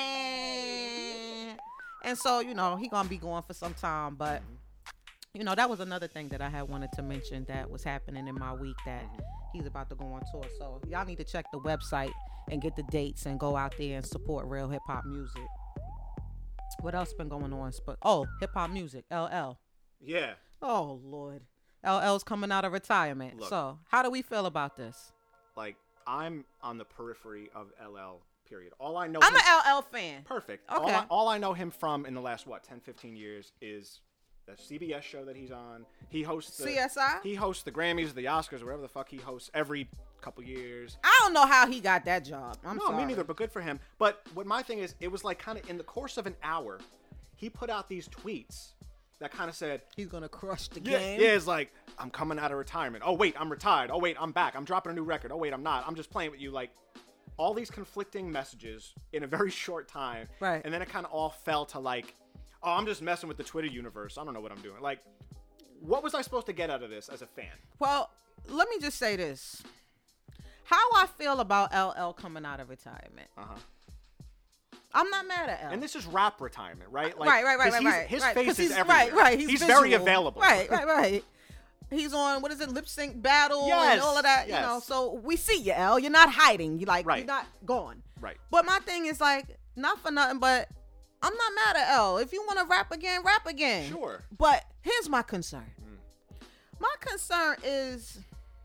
Wah. And so, you know, he gonna be going for some time. But, you know, that was another thing that I had wanted to mention that was happening in my week that he's about to go on tour. So y'all need to check the website and get the dates and go out there and support real hip hop music. What else been going on? Sp- Oh, hip hop music, L L. Yeah. Oh, Lord. L L's coming out of retirement. Look. So how do we feel about this? Like, I'm on the periphery of L L, period. All I know I'm him- an L L fan. Perfect. All Okay. I, all I know him from in the last, what, ten, fifteen years is the C B S show that he's on. He hosts the, C S I? He hosts the Grammys, the Oscars, whatever the fuck he hosts every couple years. I don't know how he got that job. I'm no, sorry. me neither, but good for him. But what my thing is, it was like kind of in the course of an hour, he put out these tweets that kind of said, He's gonna crush the yeah, game. yeah, it's like, I'm coming out of retirement. Oh, wait, I'm retired. Oh, wait, I'm back. I'm dropping a new record. Oh, wait, I'm not. I'm just playing with you. Like, all these conflicting messages in a very short time. Right. And then it kind of all fell to like, oh, I'm just messing with the Twitter universe. I don't know what I'm doing. Like, what was I supposed to get out of this as a fan? Well, let me just say this. How I feel about L L coming out of retirement. Uh-huh. I'm not mad at L. And this is rap retirement, right? Like, right, right, right, 'cause right, he's- right. His right, face 'cause is he's, everywhere. Right, right. He's, He's very visual. available. Right, right, right. He's on, what is it, lip sync battle Yes, and all of that, yes. you know. So we see you, L. You're not hiding. You like, Right. you're not gone. Right. But my thing is like, not for nothing, but I'm not mad at L. If you want to rap again, rap again. Sure. But here's my concern. Mm. My concern is,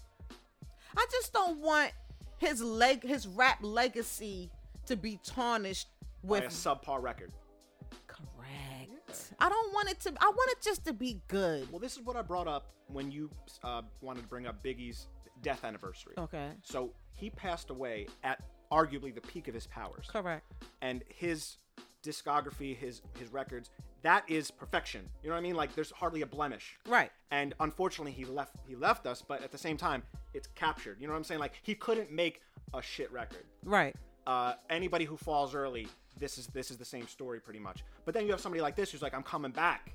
I just don't want his leg, his rap legacy to be tarnished With with. a subpar record. Correct. I don't want it to. I want it just to be good. Well, this is what I brought up when you uh, wanted to bring up Biggie's death anniversary. Okay. So he passed away at arguably the peak of his powers. Correct. And his discography, his his records, that is perfection. You know what I mean? Like there's hardly a blemish. Right. And unfortunately, he left he left us, but at the same time, it's captured. You know what I'm saying? Like he couldn't make a shit record. Right. Uh, anybody who falls early, this is this is the same story pretty much. But then you have somebody like this who's like, I'm coming back.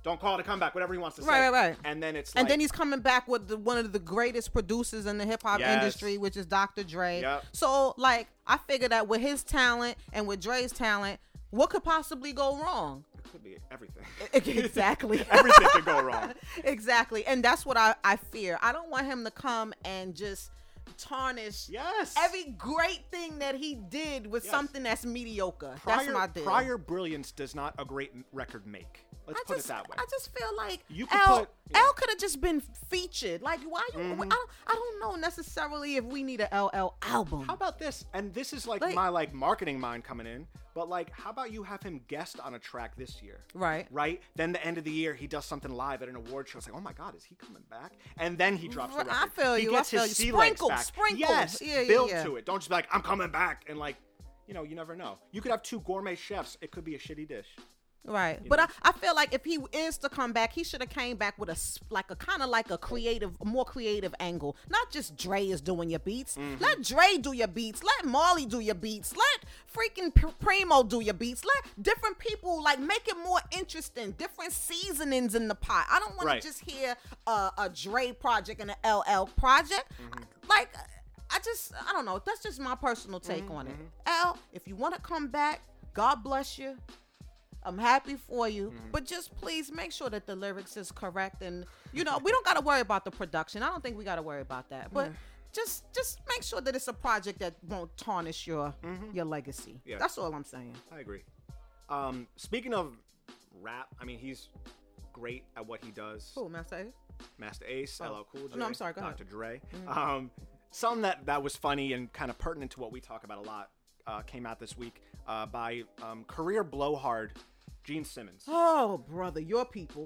Don't call it a comeback. Whatever he wants to say. Right, right, right. And then it's And like, then he's coming back with the, one of the greatest producers in the hip hop Yes. industry, which is Doctor Dre. Yep. So, like, I figured that with his talent and with Dre's talent, what could possibly go wrong? it could be everything. Exactly. Everything could go wrong. Exactly. And that's what I, I fear. I don't want him to come and just tarnish Yes. every great thing that he did with Yes. something that's mediocre. prior, that's my deal. prior brilliance does not a great m- record make. Let's I put just, it that way. I just feel like You could L, put- yeah. Mm-hmm. L could have just been featured. Like, why you? I don't. I don't know necessarily if we need a L L album. How about this? And this is like, Like- my like marketing mind coming in. But like, how about you have him guest on a track this year? Right. Right. Then the end of the year, he does something live at an award show. It's like, oh my God, is he coming back? And then he drops the Right, I record. feel he you, I Gets feel his you. sea legs Sprinkle, back. sprinkle. Yes. Yeah, yeah, build yeah. to it. Don't just be like, I'm coming back, and like, you know, you never know. You could have two gourmet chefs. It could be a shitty dish. Right. You But know? I, I feel like if he is to come back, he should have came back with a s- like a kind of like a creative, a more creative angle. Not just Dre is doing your beats. Mm-hmm. Let Dre do your beats. Let Marley do your beats. Let freaking P- Primo do your beats. Let different people like make it more interesting. Different seasonings in the pot. I don't want Right. to just hear a, a Dre project and an L L project. Mm-hmm. Like. I just, I don't know. That's just my personal take Mm-hmm, on it. L, if you want to come back, God bless you. I'm happy for you, Mm-hmm. but just please make sure that the lyrics is correct, and you know we don't got to worry about the production. I don't think we got to worry about that, but just just make sure that it's a project that won't tarnish your your legacy. Yeah. That's all I'm saying. I agree. Um, speaking of rap, I mean, he's great at what he does. Cool, Master Ace. Master Ace, L L Cool J, No, I'm sorry, go ahead. Doctor Dre. Um, something that, that was funny and kind of pertinent to what we talk about a lot uh, came out this week uh, by um, career blowhard Gene Simmons. Oh, brother, your people.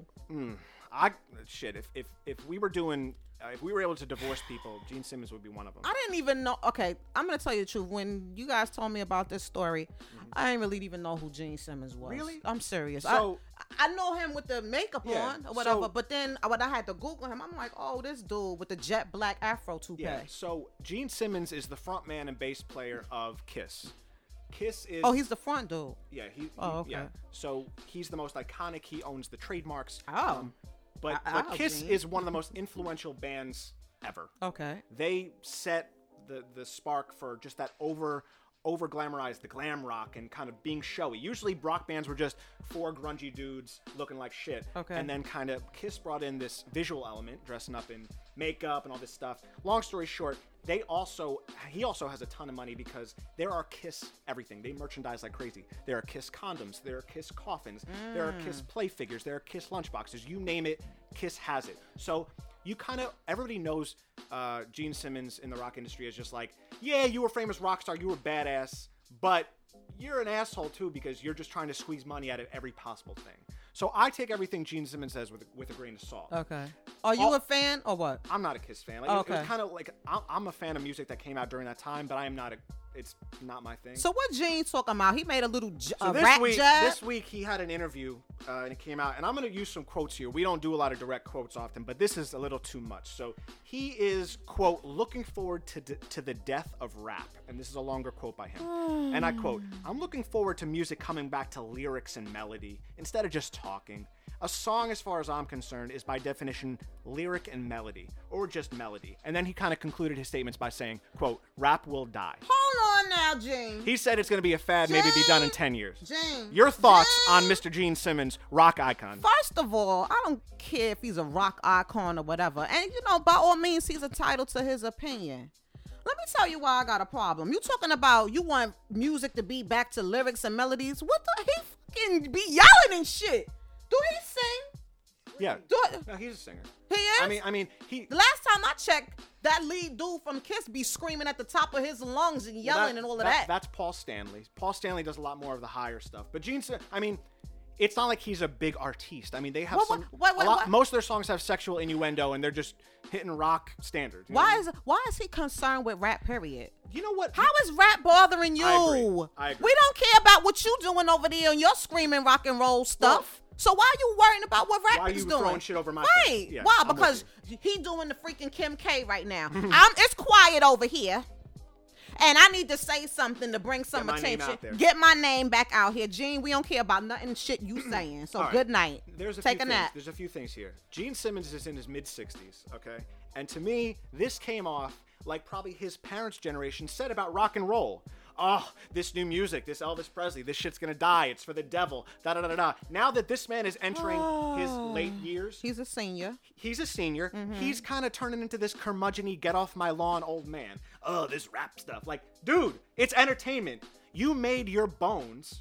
I shit. If if if we were doing, uh, if we were able to divorce people, Gene Simmons would be one of them. I didn't even know. Okay, I'm gonna tell you the truth. When you guys told me about this story, I didn't really even know who Gene Simmons was. Really? I'm serious. So- I, I know him with the makeup Yeah, on or whatever, so- but then when I had to Google him, I'm like, oh, this dude with the jet black afro toupee. Yeah. So Gene Simmons is the front man and bass player of Kiss. Kiss is. Oh, he's the front dude. Yeah. He. he- Oh, okay. Yeah. So he's the most iconic. He owns the trademarks. Oh. But, I- but I'll Kiss Gene. is one of the most influential bands ever. Okay. They set the the spark for just that over over glamorized the glam rock and kind of being showy. Usually rock bands were just four grungy dudes looking like shit. Okay. And then kind of Kiss brought in this visual element, dressing up in makeup and all this stuff. Long story short, they also he also has a ton of money because there are Kiss everything. They merchandise like crazy. There are Kiss condoms, there are Kiss coffins, there are Kiss play figures, there are Kiss lunchboxes. You name it, Kiss has it. So you kind of everybody knows uh, Gene Simmons in the rock industry is just like, yeah, you were a famous rock star, you were badass, but you're an asshole too because you're just trying to squeeze money out of every possible thing. So I take everything Gene Simmons says with with a grain of salt. Okay. Are you All- a fan or what? I'm not a Kiss fan. Like, it- it, Okay. was kind of like I'm, I'm a fan of music that came out during that time, but I am not a. It's not my thing. So what Gene talking about? He made a little j- So a this rap week, jab. this week he had an interview uh, and it came out, and I'm going to use some quotes here. We don't do a lot of direct quotes often, but this is a little too much. So he is, quote, looking forward to d- to the death of rap, and this is a longer quote by him. And I quote, "I'm looking forward to music coming back to lyrics and melody instead of just talking. A song, as far as I'm concerned, is by definition lyric and melody, or just melody." And then he kind of concluded his statements by saying, quote, "Rap will die." Hold on now, Gene. He said it's going to be a fad, maybe be done in Gene, ten years. Gene, Your thoughts Gene. on Mister Gene Simmons, rock icon? First of all, I don't care if he's a rock icon or whatever. And, you know, by all means, he's entitled to his opinion. Let me tell you why I got a problem. You talking about you want music to be back to lyrics and melodies. What the? He fucking be yelling and shit. Do he sing? Yeah. Do No, he's a singer. he is? I mean, I mean, he. the last time I checked, that lead dude from Kiss be screaming at the top of his lungs and yelling that- and all of that- that. That's Paul Stanley. Paul Stanley does a lot more of the higher stuff. But Gene, Sim- I mean, it's not like he's a big artiste. I mean, they have What- some. what- what- a lot, what- most of their songs have sexual innuendo, and they're just hitting rock standards. you know? Why is why is he concerned with rap? Period. You know what? How is rap bothering you? I agree. I agree. We don't care about what you doing over there and your screaming rock and roll stuff. so why are you worrying about what rap Why are is you doing? throwing shit over my right. face? Yeah, why? I'm with Because he doing the freaking Kim K right now. I'm, it's quiet over here. and I need to say something to bring some Get my name attention. out there. Get my name back out here, Gene. We don't care about nothing shit you saying. So All right. good night. There's a Take few a things. nap. There's a few things here. Gene Simmons is in his mid sixties, okay? And to me, this came off like probably his parents' generation said about rock and roll. Oh, this new music, this Elvis Presley, this shit's gonna die. It's for the devil. Da da da da. da. Now that this man is entering his late years, He's a senior. he's a senior. Mm-hmm. He's kind of turning into this curmudgeon-y, get off my lawn old man. Oh, this rap stuff. Like, dude, it's entertainment. You made your bones,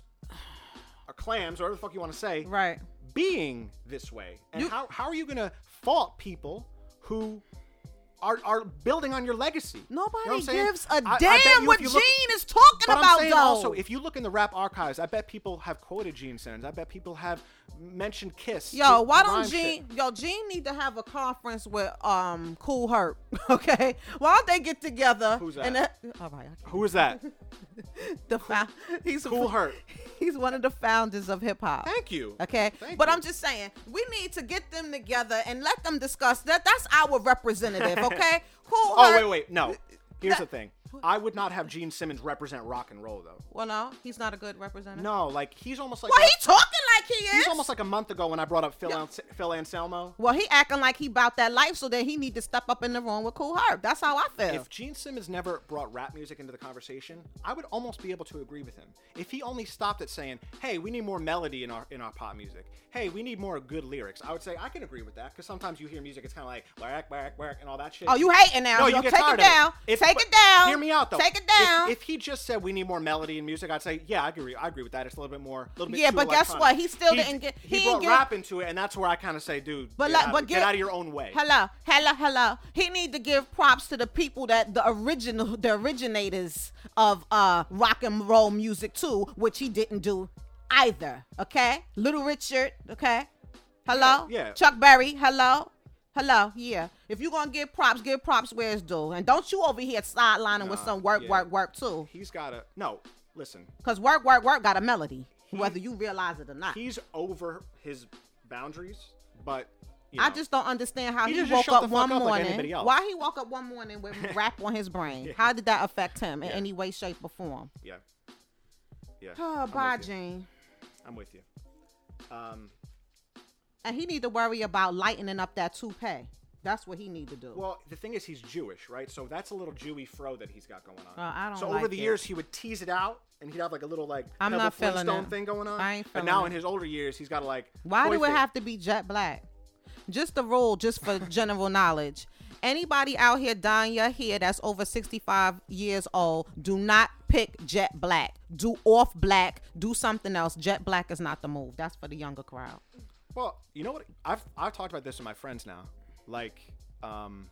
or clams, or whatever the fuck you want to say, Right. being this way. And You- how, how are you going to fault people who are, are building on your legacy? Nobody You know what I'm saying? gives a I- I bet damn you what if you Gene look- is talking But about, I'm saying though. also, if you look in the rap archives, I bet people have quoted Gene Simmons. I bet people have mentioned Kiss. Yo, to- why to don't rhyme Gene? shit. Yo, Gene need to have a conference with um Cool Herc. Okay, why don't they get together? Who's And that? that- all right, I can't. Who is that? The found, he's Cool Herc. He's one of the founders of hip hop. Thank you. Okay, Thank but you. I'm just saying we need to get them together and let them discuss that. That's our representative. Okay, Cool Oh, Herc- wait, wait. No. Here's That- the thing. I would not have Gene Simmons represent rock and roll, though. Well, no, he's not a good representative. No, like, he's almost like... Well, a- he talking like he is. He's almost like a month ago when I brought up Phil, Ans- Phil Anselmo. Well, he acting like he about that life, so then he need to step up in the room with Cool Herc. That's how I feel. If Gene Simmons never brought rap music into the conversation, I would almost be able to agree with him. If he only stopped at saying, "Hey, we need more melody in our in our pop music. Hey, we need more good lyrics," I would say I can agree with that because sometimes you hear music, it's kind of like whack, whack, whack, and all that shit. Oh, you hating now? No, Yo, you get take tired it of down. If- Take but it down. Hear me out though. Take it If- down. If, he just said we need more melody in music, I'd say yeah, I agree. I agree with that. It's a little bit more, a little bit. Yeah, too but guess electronic. what? He still didn't get- He, he brought didn't get- rap into it, and that's where I kind of say, dude, But get, like, out, but get get, out of your own way. Hello, hello, hello. He need to give props to the people that the original, the originators of uh rock and roll music too, which he didn't do either. Okay, Little Richard. Okay, hello. Yeah, yeah. Chuck Berry. Hello. Hello, yeah. If you gonna give props, give props where it's due, and don't you over here sidelining with Nah, some work, yeah. work, work too. He's got to no. Listen, Cause work, work, work got a melody, whether you realize it or not. he's over his boundaries, but you I know, just don't understand how He he, just woke shut the up fuck one up like morning. anybody else. Why he woke up one morning with rap on his brain? How did that affect him in Yeah. any way, shape, or form? yeah, yeah. Oh, I'm bye, with you. Gene. I'm with you. Um, And he need to worry about lightening up that toupee. That's what he need to do. well, the thing is, he's Jewish, right? So that's a little Jewy fro that he's got going on. Uh, I don't so over like the it. years, he would tease it out, and he'd have like a little like I'm Pebble not feeling Flintstone it. thing going on. I ain't But feeling now it. in his older years, he's got to like. Why do coif it it. have to be jet black? Just the rule, just for general knowledge. Anybody out here dyeing your hair that's over sixty-five years old, do not pick jet black. Do off black. Do something else. Jet black is not the move. That's for the younger crowd. Well, you know what? I've I've talked about this with my friends now. Like, um,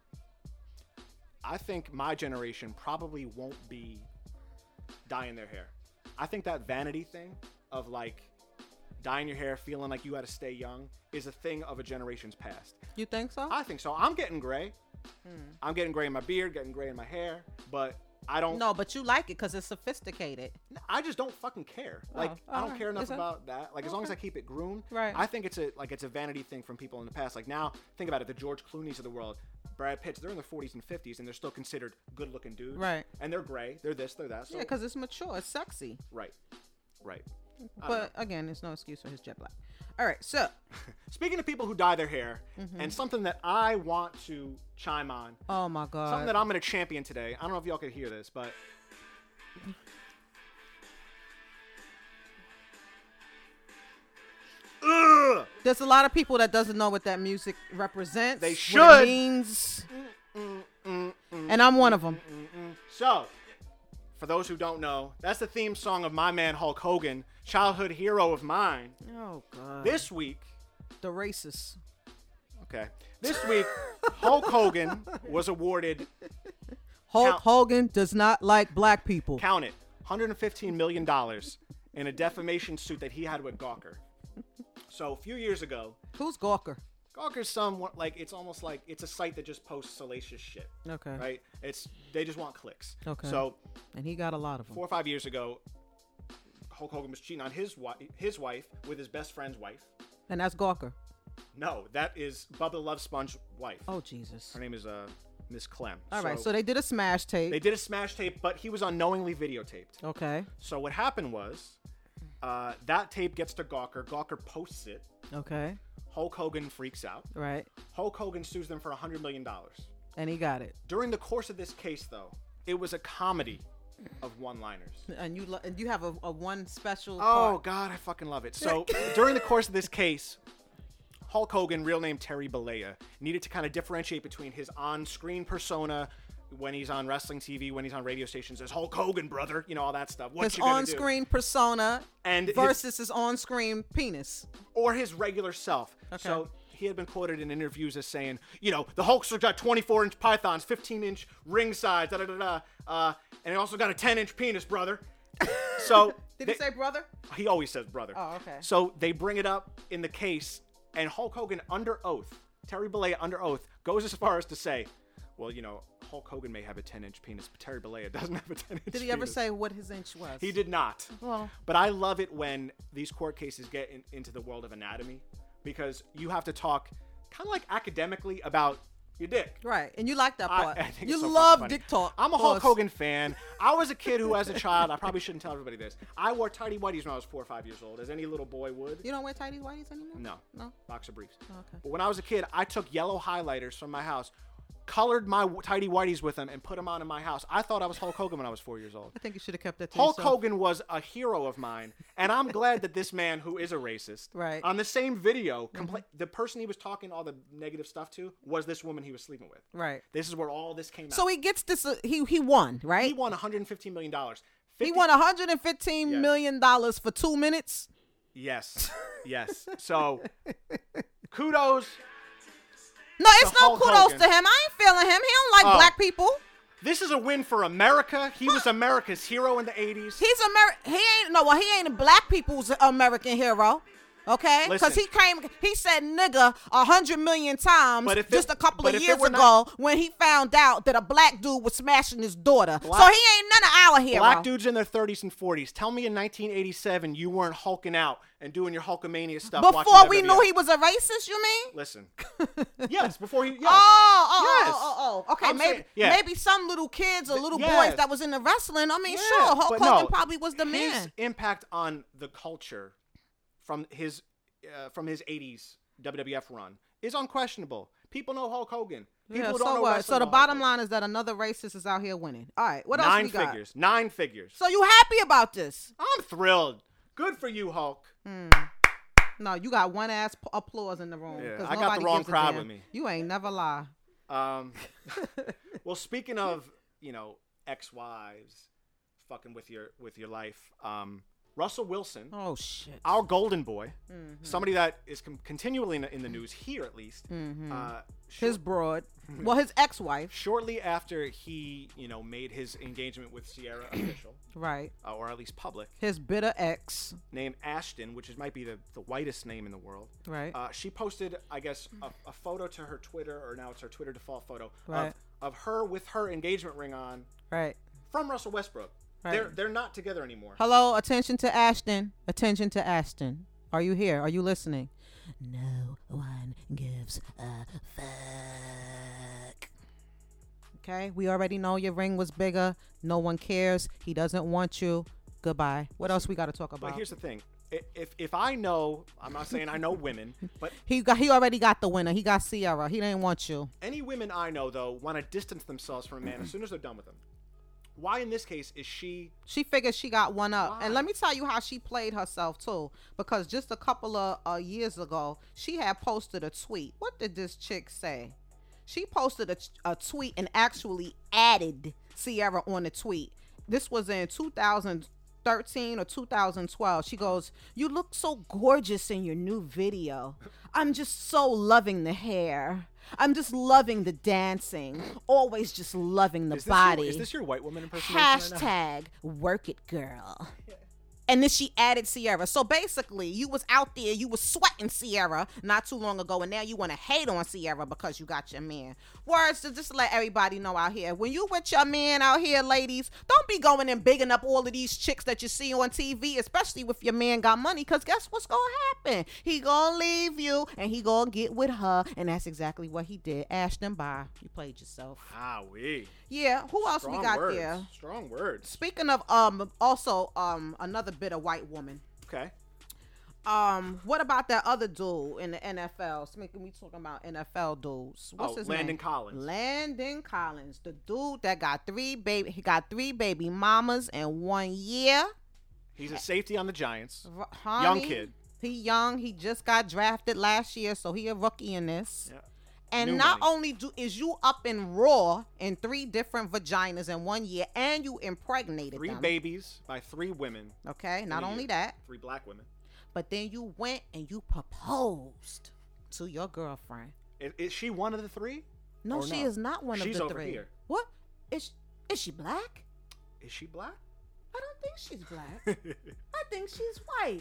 I think my generation probably won't be dyeing their hair. I think that vanity thing of like dyeing your hair, feeling like you got to stay young, is a thing of a generation's past. You think so? I think so. I'm getting gray. Hmm. I'm getting gray in my beard, getting gray in my hair, but I don't. No, but you like it because it's sophisticated. I just don't fucking care. Like Oh, I don't alright. care enough Is it- about that. Like as long as I keep it groomed, Right. I think it's a like it's a vanity thing from people in the past. Like now, think about it: the George Clooney's of the world, Brad Pitts, they're in their forties and fifties, and they're still considered good-looking dudes. Right. And they're gray. They're this. They're that. So, Yeah, because it's mature. It's sexy. right. Right. I don't But again, there's no excuse for his jet black. All right, so Speaking of people who dye their hair, Mm-hmm. and something that I want to chime on, oh my god, something that I'm going to champion today. I don't know if y'all could hear this, but. Ugh! there's a lot of people that doesn't know what that music represents. They what should. it means, and I'm one of them. So, for those who don't know, that's the theme song of my man Hulk Hogan, childhood hero of mine. Oh god, This week, the racist. okay, this week, Hulk Hogan was awarded, Hulk Count- Hogan does not like black people. count it, one hundred fifteen million dollars in a defamation suit that he had with Gawker. So, a few years ago, Who's Gawker? Gawker's some, like, it's almost like, it's a site that just posts salacious shit, Okay, right? It's, they just want clicks. Okay. So, and he got a lot of them. four or five years ago, Hulk Hogan was cheating on his wife, his wife with his best friend's wife. And that's Gawker. No, that is Bubba the Love Sponge's wife. Oh Jesus. Her name is uh, Miss Clem. All right, so they did a smash tape. They did a smash tape, but he was unknowingly videotaped. Okay. So what happened was, uh, that tape gets to Gawker. Gawker posts it. Okay. Hulk Hogan freaks out. Right. Hulk Hogan sues them for one hundred million dollars. And he got it. During the course of this case, though, it was a comedy of one-liners. And you lo- and you have a, a one special Oh, part. God, I fucking love it. So during the course of this case, Hulk Hogan, real name Terry Bollea, needed to kind of differentiate between his on-screen persona when he's on wrestling T V, when he's on radio stations as Hulk Hogan, brother, you know, all that stuff. What His you gonna on-screen persona And his- versus his, on-screen penis. do? Or his regular self. Okay. So he had been quoted in interviews as saying, you know, the Hulk's got twenty-four inch pythons, fifteen inch ring size, da da da da, uh, and he also got a ten inch penis, brother. So Did they- he say brother? He always says brother. Oh, okay. So they bring it up in the case, and Hulk Hogan, under oath, Terry Bollea, under oath, goes as far as to say, well, you know, Hulk Hogan may have a ten inch penis, but Terry Bollea doesn't have a ten inch penis. Did he ever say what his inch was? He did not. Well. But I love it when these court cases get in, into the world of anatomy, because you have to talk kind of like academically about your dick. Right, and you like that I- part. I think you it's so love fucking funny. dick talk. I'm a Hulk Pause. Hogan fan. I was a kid who, as a child, I probably shouldn't tell everybody this. I wore tighty whities when I was four or five years old, as any little boy would. You don't wear tighty whities anymore? No. No? Boxer briefs. Oh, okay. But when I was a kid, I took yellow highlighters from my house, colored my w- tighty whities with them, and put them on in my house. I thought I was Hulk Hogan when I was four years old. I think you should have kept that to Hulk yourself. Hogan was a hero of mine, and I'm glad that this man, who is a racist, Right. on the same video, compla- the person he was talking all the negative stuff to was this woman he was sleeping with. Right. This is where all this came out. So he gets this. Uh, he he won, right? he won one hundred fifteen million dollars. He won one hundred fifteen Yes. million dollars for two minutes. Yes. Yes. So, kudos. No, it's To no Hulk kudos Hogan. to him. I ain't feeling him. He don't like Oh. black people. This is a win for America. He was America's hero in the eighties. He's Ameri- He ain't no. Well, he ain't a black people's American hero. Okay, because Listen. he came. He said "nigga" a hundred million times But if just it- a couple but of if it years were ago not- when he found out that a black dude was smashing his daughter. so Black- he ain't none of our hero. Black dudes in their thirties and forties. Tell me in nineteen eighty-seven you weren't hulking out and doing your Hulkamania stuff. Before watching we W W F. knew he was a racist, you mean? Listen. Yes, before he. Yes. Oh, oh, Yes. oh, oh, oh. Okay, I'm maybe saying- yeah. maybe some little kids or little yes. boys that was in the wrestling. I mean, Yeah, sure, Hulk but Hogan no, probably was the his man. impact on the culture from his uh, from his eighties W W F run is unquestionable. People know Hulk Hogan. People Yeah, who so don't know what? wrestling So the know Hulk bottom Hogan. line is that another racist is out here winning. All right, what else Nine we got? figures. Nine figures. So you happy about this? I'm thrilled. Good for you, Hulk. No, you got one ass p- applause in the room. Yeah, 'cause I got the nobody wrong gives a crowd damn. with me. You ain't never lie. Um, well, speaking of, you know, ex-wives fucking with your with your life, um, Russell Wilson, Oh shit. our golden boy, somebody that is com- continually in the, in the news here at least. Uh, His short- broad, well, his ex-wife, shortly after he, you know, made his engagement with Sierra official, right? uh, or at least public, His bitter ex, named Ashton, which is might be the, the whitest name in the world. right? Uh, she posted, I guess, a, a photo to her Twitter, or now it's her Twitter default photo Right. of, of her with her engagement ring on right. from Russell Westbrook. Right. They're they're not together anymore. Hello, attention to Ashton. Attention to Ashton. Are you here? Are you listening? No one gives a fuck. Okay, we already know your ring was bigger. No one cares. He doesn't want you. Goodbye. What else we got to talk But about? here's the thing: I- if if I know, I'm not saying I know women, but He got. He already got the winner. He got Sierra. He didn't want you. any women I know though want to distance themselves from a man as soon as they're done with him. Why in this case is she? She figured she got one up. Why? And let me tell you how she played herself too. Because just a couple of uh, years ago, she had posted a tweet. What did this chick say? She posted a, a tweet and actually added Sierra on the tweet. This was in two thousand thirteen or two thousand twelve. She goes, "You look so gorgeous in your new video. I'm just so loving the hair. I'm just loving the dancing. Always just loving the Is this, body. your, is this your white woman impersonation? Right now? Hashtag work it, girl." And then she added Sierra. So basically, you was out there, you was sweating Sierra not too long ago, and now you want to hate on Sierra because you got your man. Words to just let everybody know out here. When you with your man out here, ladies, don't be going and bigging up all of these chicks that you see on T V, especially if your man got money, because guess what's going to happen? He going to leave you, and he going to get with her, and that's exactly what he did. Ashton, bye. You played yourself. Ah, we. Yeah, who else Strong we got words. there? Strong words. Speaking of, um, also, um, another bit of white woman. Okay. Um, what about that other dude in the N F L? Speaking, we talking about N F L dudes. What's Oh, his Landon name? Collins. Landon Collins, the dude that got three baby, he got three baby mamas in one year. He's a safety on the Giants. R- honey, Young kid. He young. He just got drafted last year, so he a rookie in this. Yeah. And New not money. only do is you up in raw in three different vaginas in one year, and you impregnated Three them. babies by three women. Okay, not in a only year. that, Three black women. but then you went and you proposed to your girlfriend. Is, is she one of the three? No, Or she no? is not one She's of the over three. here. What is is she black? Is she black? I don't think she's black. I think she's white.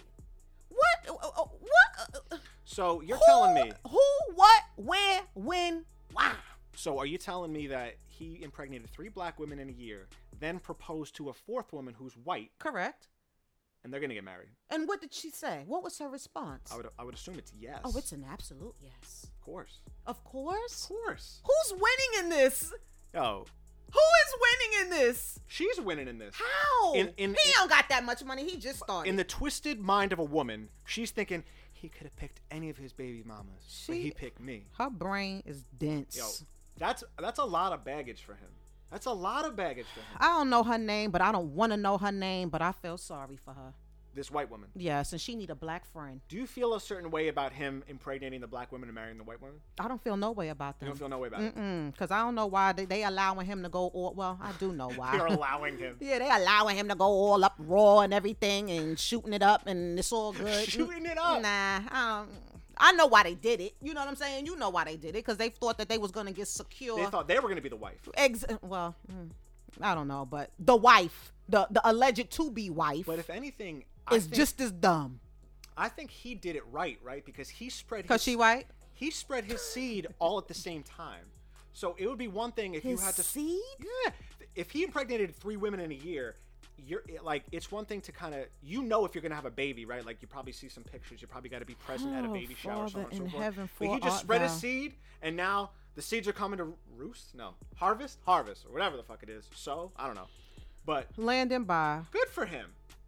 What? uh, uh, What? uh, uh, So you're who- telling me. who? What? Where? When? Why? So are you telling me that he impregnated three black women in a year, then proposed to a fourth woman who's white, Correct. and they're gonna get married? And what did she say? What was her response? I would I would assume it's yes. Oh, it's an absolute yes. Of course. Of course. Of course. Who's winning in this? Yo, Who is winning in this? she's winning in this. How? In- in- he don't got that much money. He just started. In the twisted mind of a woman, she's thinking he could have picked any of his baby mamas, but She- he picked me. her brain is dense. Yo, that's that's a lot of baggage for him. That's a lot of baggage for him. I don't know her name, but I don't want to know her name, but I feel sorry for her. This white woman. Yes, and she need a black friend. Do you feel a certain way about him impregnating the black women and marrying the white women? I don't feel no way about You them. don't feel no way about it. Mm-mm, because I don't know why they, they allowing him to go all, well, I do know why. You're allowing him. Yeah, they allowing him to go all up raw and everything and shooting it up and it's all good. Shooting it up. Nah, I, don't, I know why they did it. You know what I'm saying? You know why they did it because they thought that they was going to get secure. They thought they were going to be the wife. Ex- well, mm, I don't know, but the wife, the, the alleged to-be wife But if anything, I is think, just as dumb. I think he did it right, right? Because he spread Because his, she white? he spread his seed all at the same time. So it would be one thing if His you had to seed? Yeah, if he impregnated three women in a year, you're it- like it's one thing to kind of you know if you're gonna have a baby, right? Like you probably see some pictures. You probably got to be present at a Oh, baby shower, so on Father and so in forth. heaven, But he for just art spread his thou. seed, and now the seeds are coming to roost. No, harvest, harvest, or whatever the fuck it is. So I don't know, but Landon by. good for him.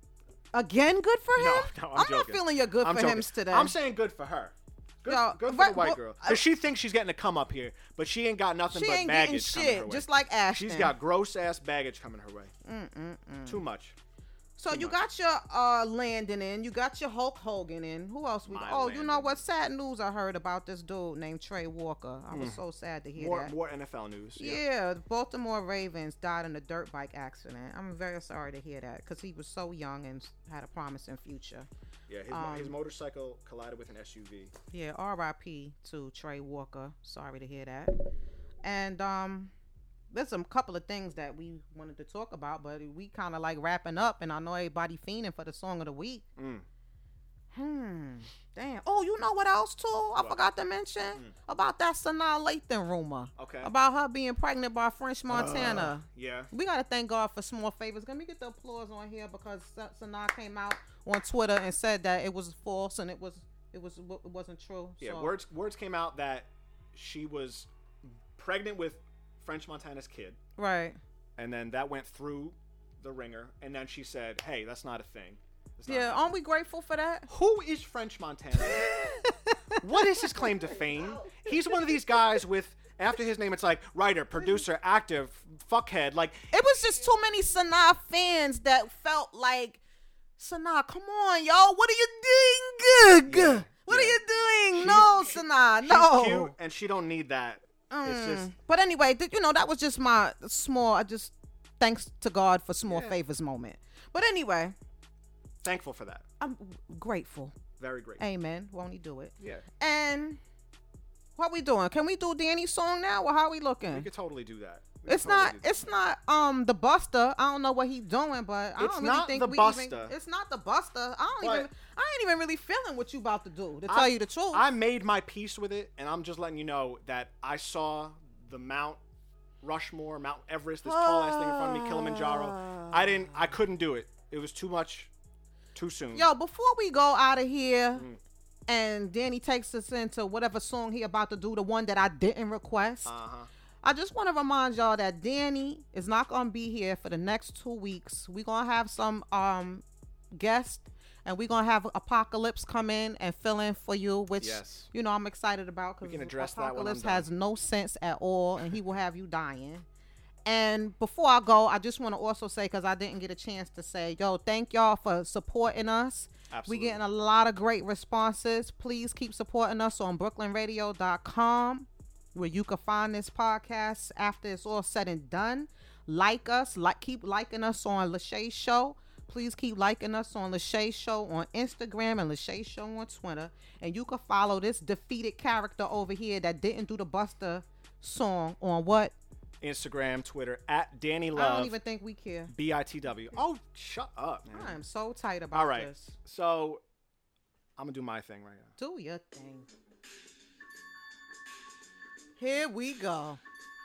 Again, good for him? No, no, I'm, not joking. feeling your good I'm for joking. him today. I'm saying good for her. Good, Yo, good for right, the white well, girl. I- Because she thinks she's getting to come up here, but she ain't got nothing she but ain't getting baggage coming her shit, way. just like Ashton. She's got gross ass baggage coming her way. Mm-mm-mm. Too much. So too you much. got your uh Landon in, you got your Hulk Hogan in. Who else we? My Oh, you know Landon. what? Sad news I heard about this dude named Trey Walker. I was so sad to hear Hmm. More, that. more N F L news. Yeah, the Baltimore Ravens died in a dirt bike accident. I'm very sorry to hear that because he was so young and had a promising future. Yeah, his, mo- his Um, motorcycle collided with an S U V. Yeah, R I P to Trey Walker. Sorry to hear that. And um, there's some couple of things that we wanted to talk about, but we kind of like wrapping up, and I know everybody fiending for the song of the week. Mm. Hmm. Damn. Oh, you know what else too? I What? forgot to mention about that Sanaa Lathan rumor. Okay. About her being pregnant by French Montana. Yeah. We gotta thank God for small favors. Let me get the applause on here because Sa- Sanaa came out on Twitter and said that it was false and it was it was it wasn't true. Yeah. So- Words words came out that she was pregnant with French Montana's kid, Right. and then that went through the ringer, and then she said, "Hey, that's not a thing." That's not a Yeah. thing." Aren't we grateful for that? Who is French Montana? What is his claim to fame? He's one of these guys with after his name, it's like writer, producer, actor, fuckhead. Like It was just too many Sanaa fans that felt like, Sanaa, come on, yo, what are you doing? Good. Yeah, What are yeah. you doing? She's- no, she- Sanaa, she's no. cute, and she don't need that. It's just Mm. But anyway, th- you know, that was just my small, I just, thanks to God for small Yeah. favors moment. But anyway, thankful for that. I'm grateful. Very great. Amen. Won't he do it? Yeah, And what we doing? Can we do Danny's song now, or how we we looking? could totally do that. It's totally not. do that. It's not. Um, the Buster. I don't know what he's doing, but I It's don't really not think the we Buster. even. It's not the Buster. I don't But- even. I ain't even really feeling what you about to do. To I- tell you the truth. I made my peace with it, and I'm just letting you know that I saw the Mount Rushmore, Mount Everest, this tall ass thing in front of me, Kilimanjaro. I didn't. I couldn't do it. It was too much, too soon. Yo, before we go out of here, Mm. and Danny takes us into whatever song he about to do, the one that I didn't request. Uh huh. I just want to remind y'all that Danny is not gonna be here for the next two weeks. We're gonna have some um guests, and we're gonna have Apocalypse come in and fill in for you, which Yes. you know I'm excited about We because can address that when I'm Apocalypse done. has no sense at all, and he will have you dying. And before I go, I just want to also say, because I didn't get a chance to say, yo, thank y'all for supporting us. Absolutely. We getting a lot of great responses. Please keep supporting us on brooklyn radio dot com, where you can find this podcast after it's all said and done. Like us, like keep liking us on Lachey Show. Please keep liking us on Lachey Show on Instagram and Lachey Show on Twitter. And you can follow this defeated character over here that didn't do the Buster song on what? Instagram, Twitter at Danny I don't Love even think we care. B I T W. Oh, shut up, man. I am so tight about All right. this. So I'm gonna do my thing right now. Do your thing. Here we go.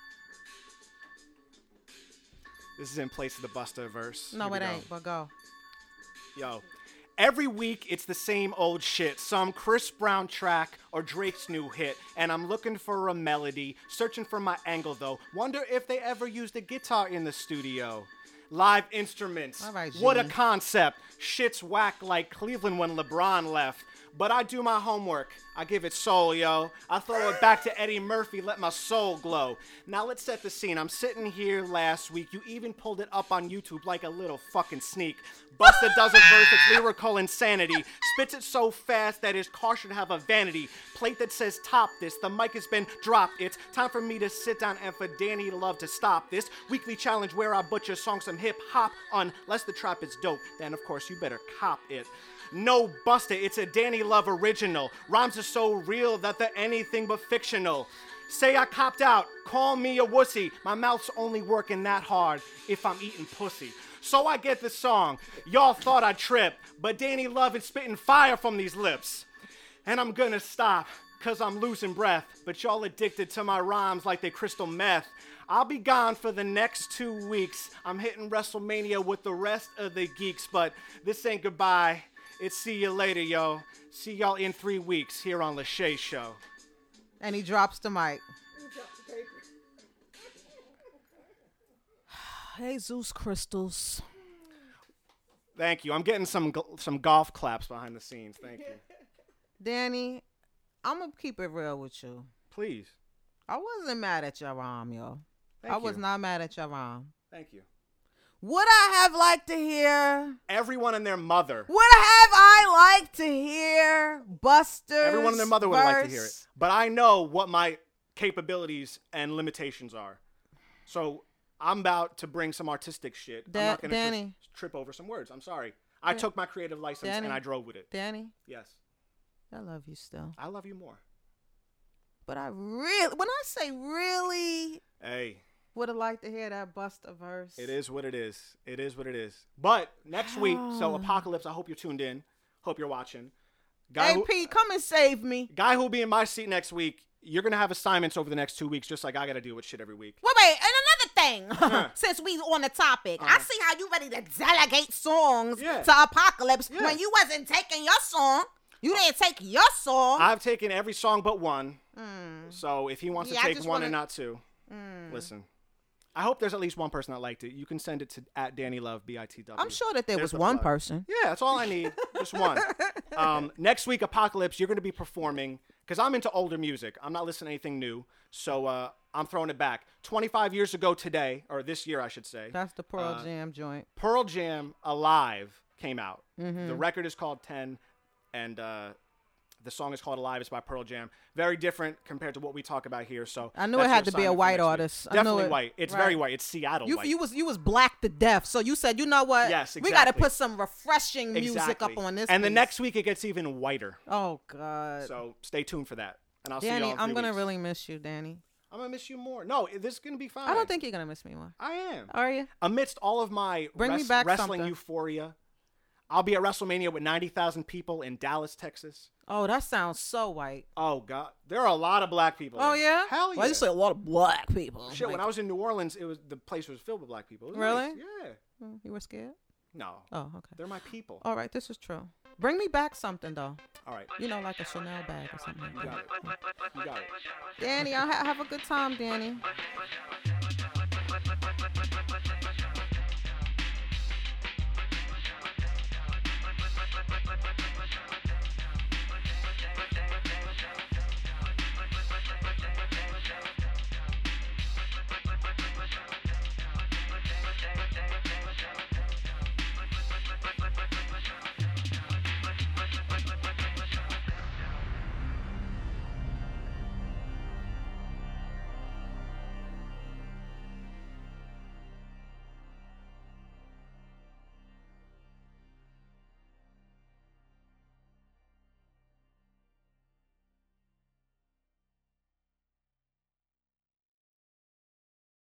This is in place of the Busta verse. No, Here we it go. ain't, but go. Yo. Every week, it's the same old shit. Some Chris Brown track or Drake's new hit. And I'm looking for a melody. Searching for my angle, though. Wonder if they ever used a guitar in the studio. Live instruments. All right, What a G. concept. Shit's whack like Cleveland when LeBron left. But I do my homework. I give it soul, yo. I throw it back to Eddie Murphy, let my soul glow. Now let's set the scene. I'm sitting here last week. You even pulled it up on YouTube like a little fucking sneak. Busta does a verse, it's lyrical insanity. Spits it so fast that his car should have a vanity plate that says top this. The mic has been dropped. It's time for me to sit down and for Danny Love to stop this weekly challenge where I butcher songs some hip hop unless the trap is dope. Then of course you better cop it. No Busta, it's a Danny Love original. Rhymes are so real that they're anything but fictional. Say I copped out, call me a wussy. My mouth's only working that hard if I'm eating pussy. So I get the song. Y'all thought I'd trip, but Danny Love is spitting fire from these lips. And I'm gonna stop, cause I'm losing breath. But y'all addicted to my rhymes like they crystal meth. I'll be gone for the next two weeks. I'm hitting WrestleMania with the rest of the geeks, but this ain't goodbye. It's see you later, yo. See y'all in three weeks here on Lachey Show. And he drops the mic. Hey, Zeus Crystals. Thank you. I'm getting some go- some golf claps behind the scenes. Thank you. Danny, I'm going to keep it real with you. Please. I wasn't mad at your rhyme, yo. Thank I was you. not mad at your rhyme. Thank you. Would I have liked to hear? Everyone and their mother. Would have I liked to hear Buster's Everyone and their mother would like to hear it. verse? But I know what my capabilities and limitations are. So I'm about to bring some artistic shit. Da- I'm not going to Danny. trip over some words. I'm sorry. I took my creative license Danny. and I drove with it. Danny, Yes. I love you still. I love you more. But I really, when I say really, Hey, would have liked to hear that Buster verse. it is what it is. It is what it is. But next week, so Apocalypse, I hope you're tuned in. Hope you're watching. Guy Hey, who, P, come and save me. guy who'll be in my seat next week, you're going to have assignments over the next two weeks, just like I got to deal with shit every week. Wait, wait, and another thing, since we on the topic, I Uh-huh. see how you ready to delegate songs Yeah. to Apocalypse Yeah. when you wasn't taking your song. You didn't take your song. I've taken every song but one. So if he wants Yeah, I to take just one wanna- and not two, listen. I hope there's at least one person that liked it. You can send it to at Danny Love B I T W. I'm sure that there There's was the one plug. person. Yeah, that's all I need. Just one. Um, next week, Apocalypse, you're going to be performing, because I'm into older music. I'm not listening to anything new. So uh, I'm throwing it back. twenty-five years ago today, or this year, I should say, That's the Pearl Uh, Jam joint. Pearl Jam Alive came out. Mm-hmm. The record is called ten, and uh, the song is called Alive. It's by Pearl Jam. Very different compared to what we talk about here. So I knew that's it had your to be a assignment for white next week. artist. I knew Definitely it. white. It's Right. very white. It's Seattle You white. you was you was black to death. So you said, you know what? Yes, We got to exactly. put some refreshing music exactly. up on this. And the piece. next week it gets even whiter. Oh God. So stay tuned for that. And I'll Danny, see y'all in I'm three gonna weeks. really miss you, Danny. I'm gonna miss you more. No, this is gonna be fine. I don't think you're gonna miss me more. I am. Are you? Amidst all of my Bring me res- back wrestling something. euphoria, I'll be at WrestleMania with ninety thousand people in Dallas, Texas. Oh, that sounds so white. Oh God, there are a lot of black people. Oh there. yeah. Hell yeah. Why you say a lot of black people? Shit, Like, when I was in New Orleans, it was the place was filled with black people. It was Really? nice. Yeah. mm, you were scared? No, Oh, okay. they're my people. All right, this is true. Bring me back something though. All right, You know, like a Chanel bag or something. you Like got that. it. You got it. Danny, I'll ha- have a good time, Danny.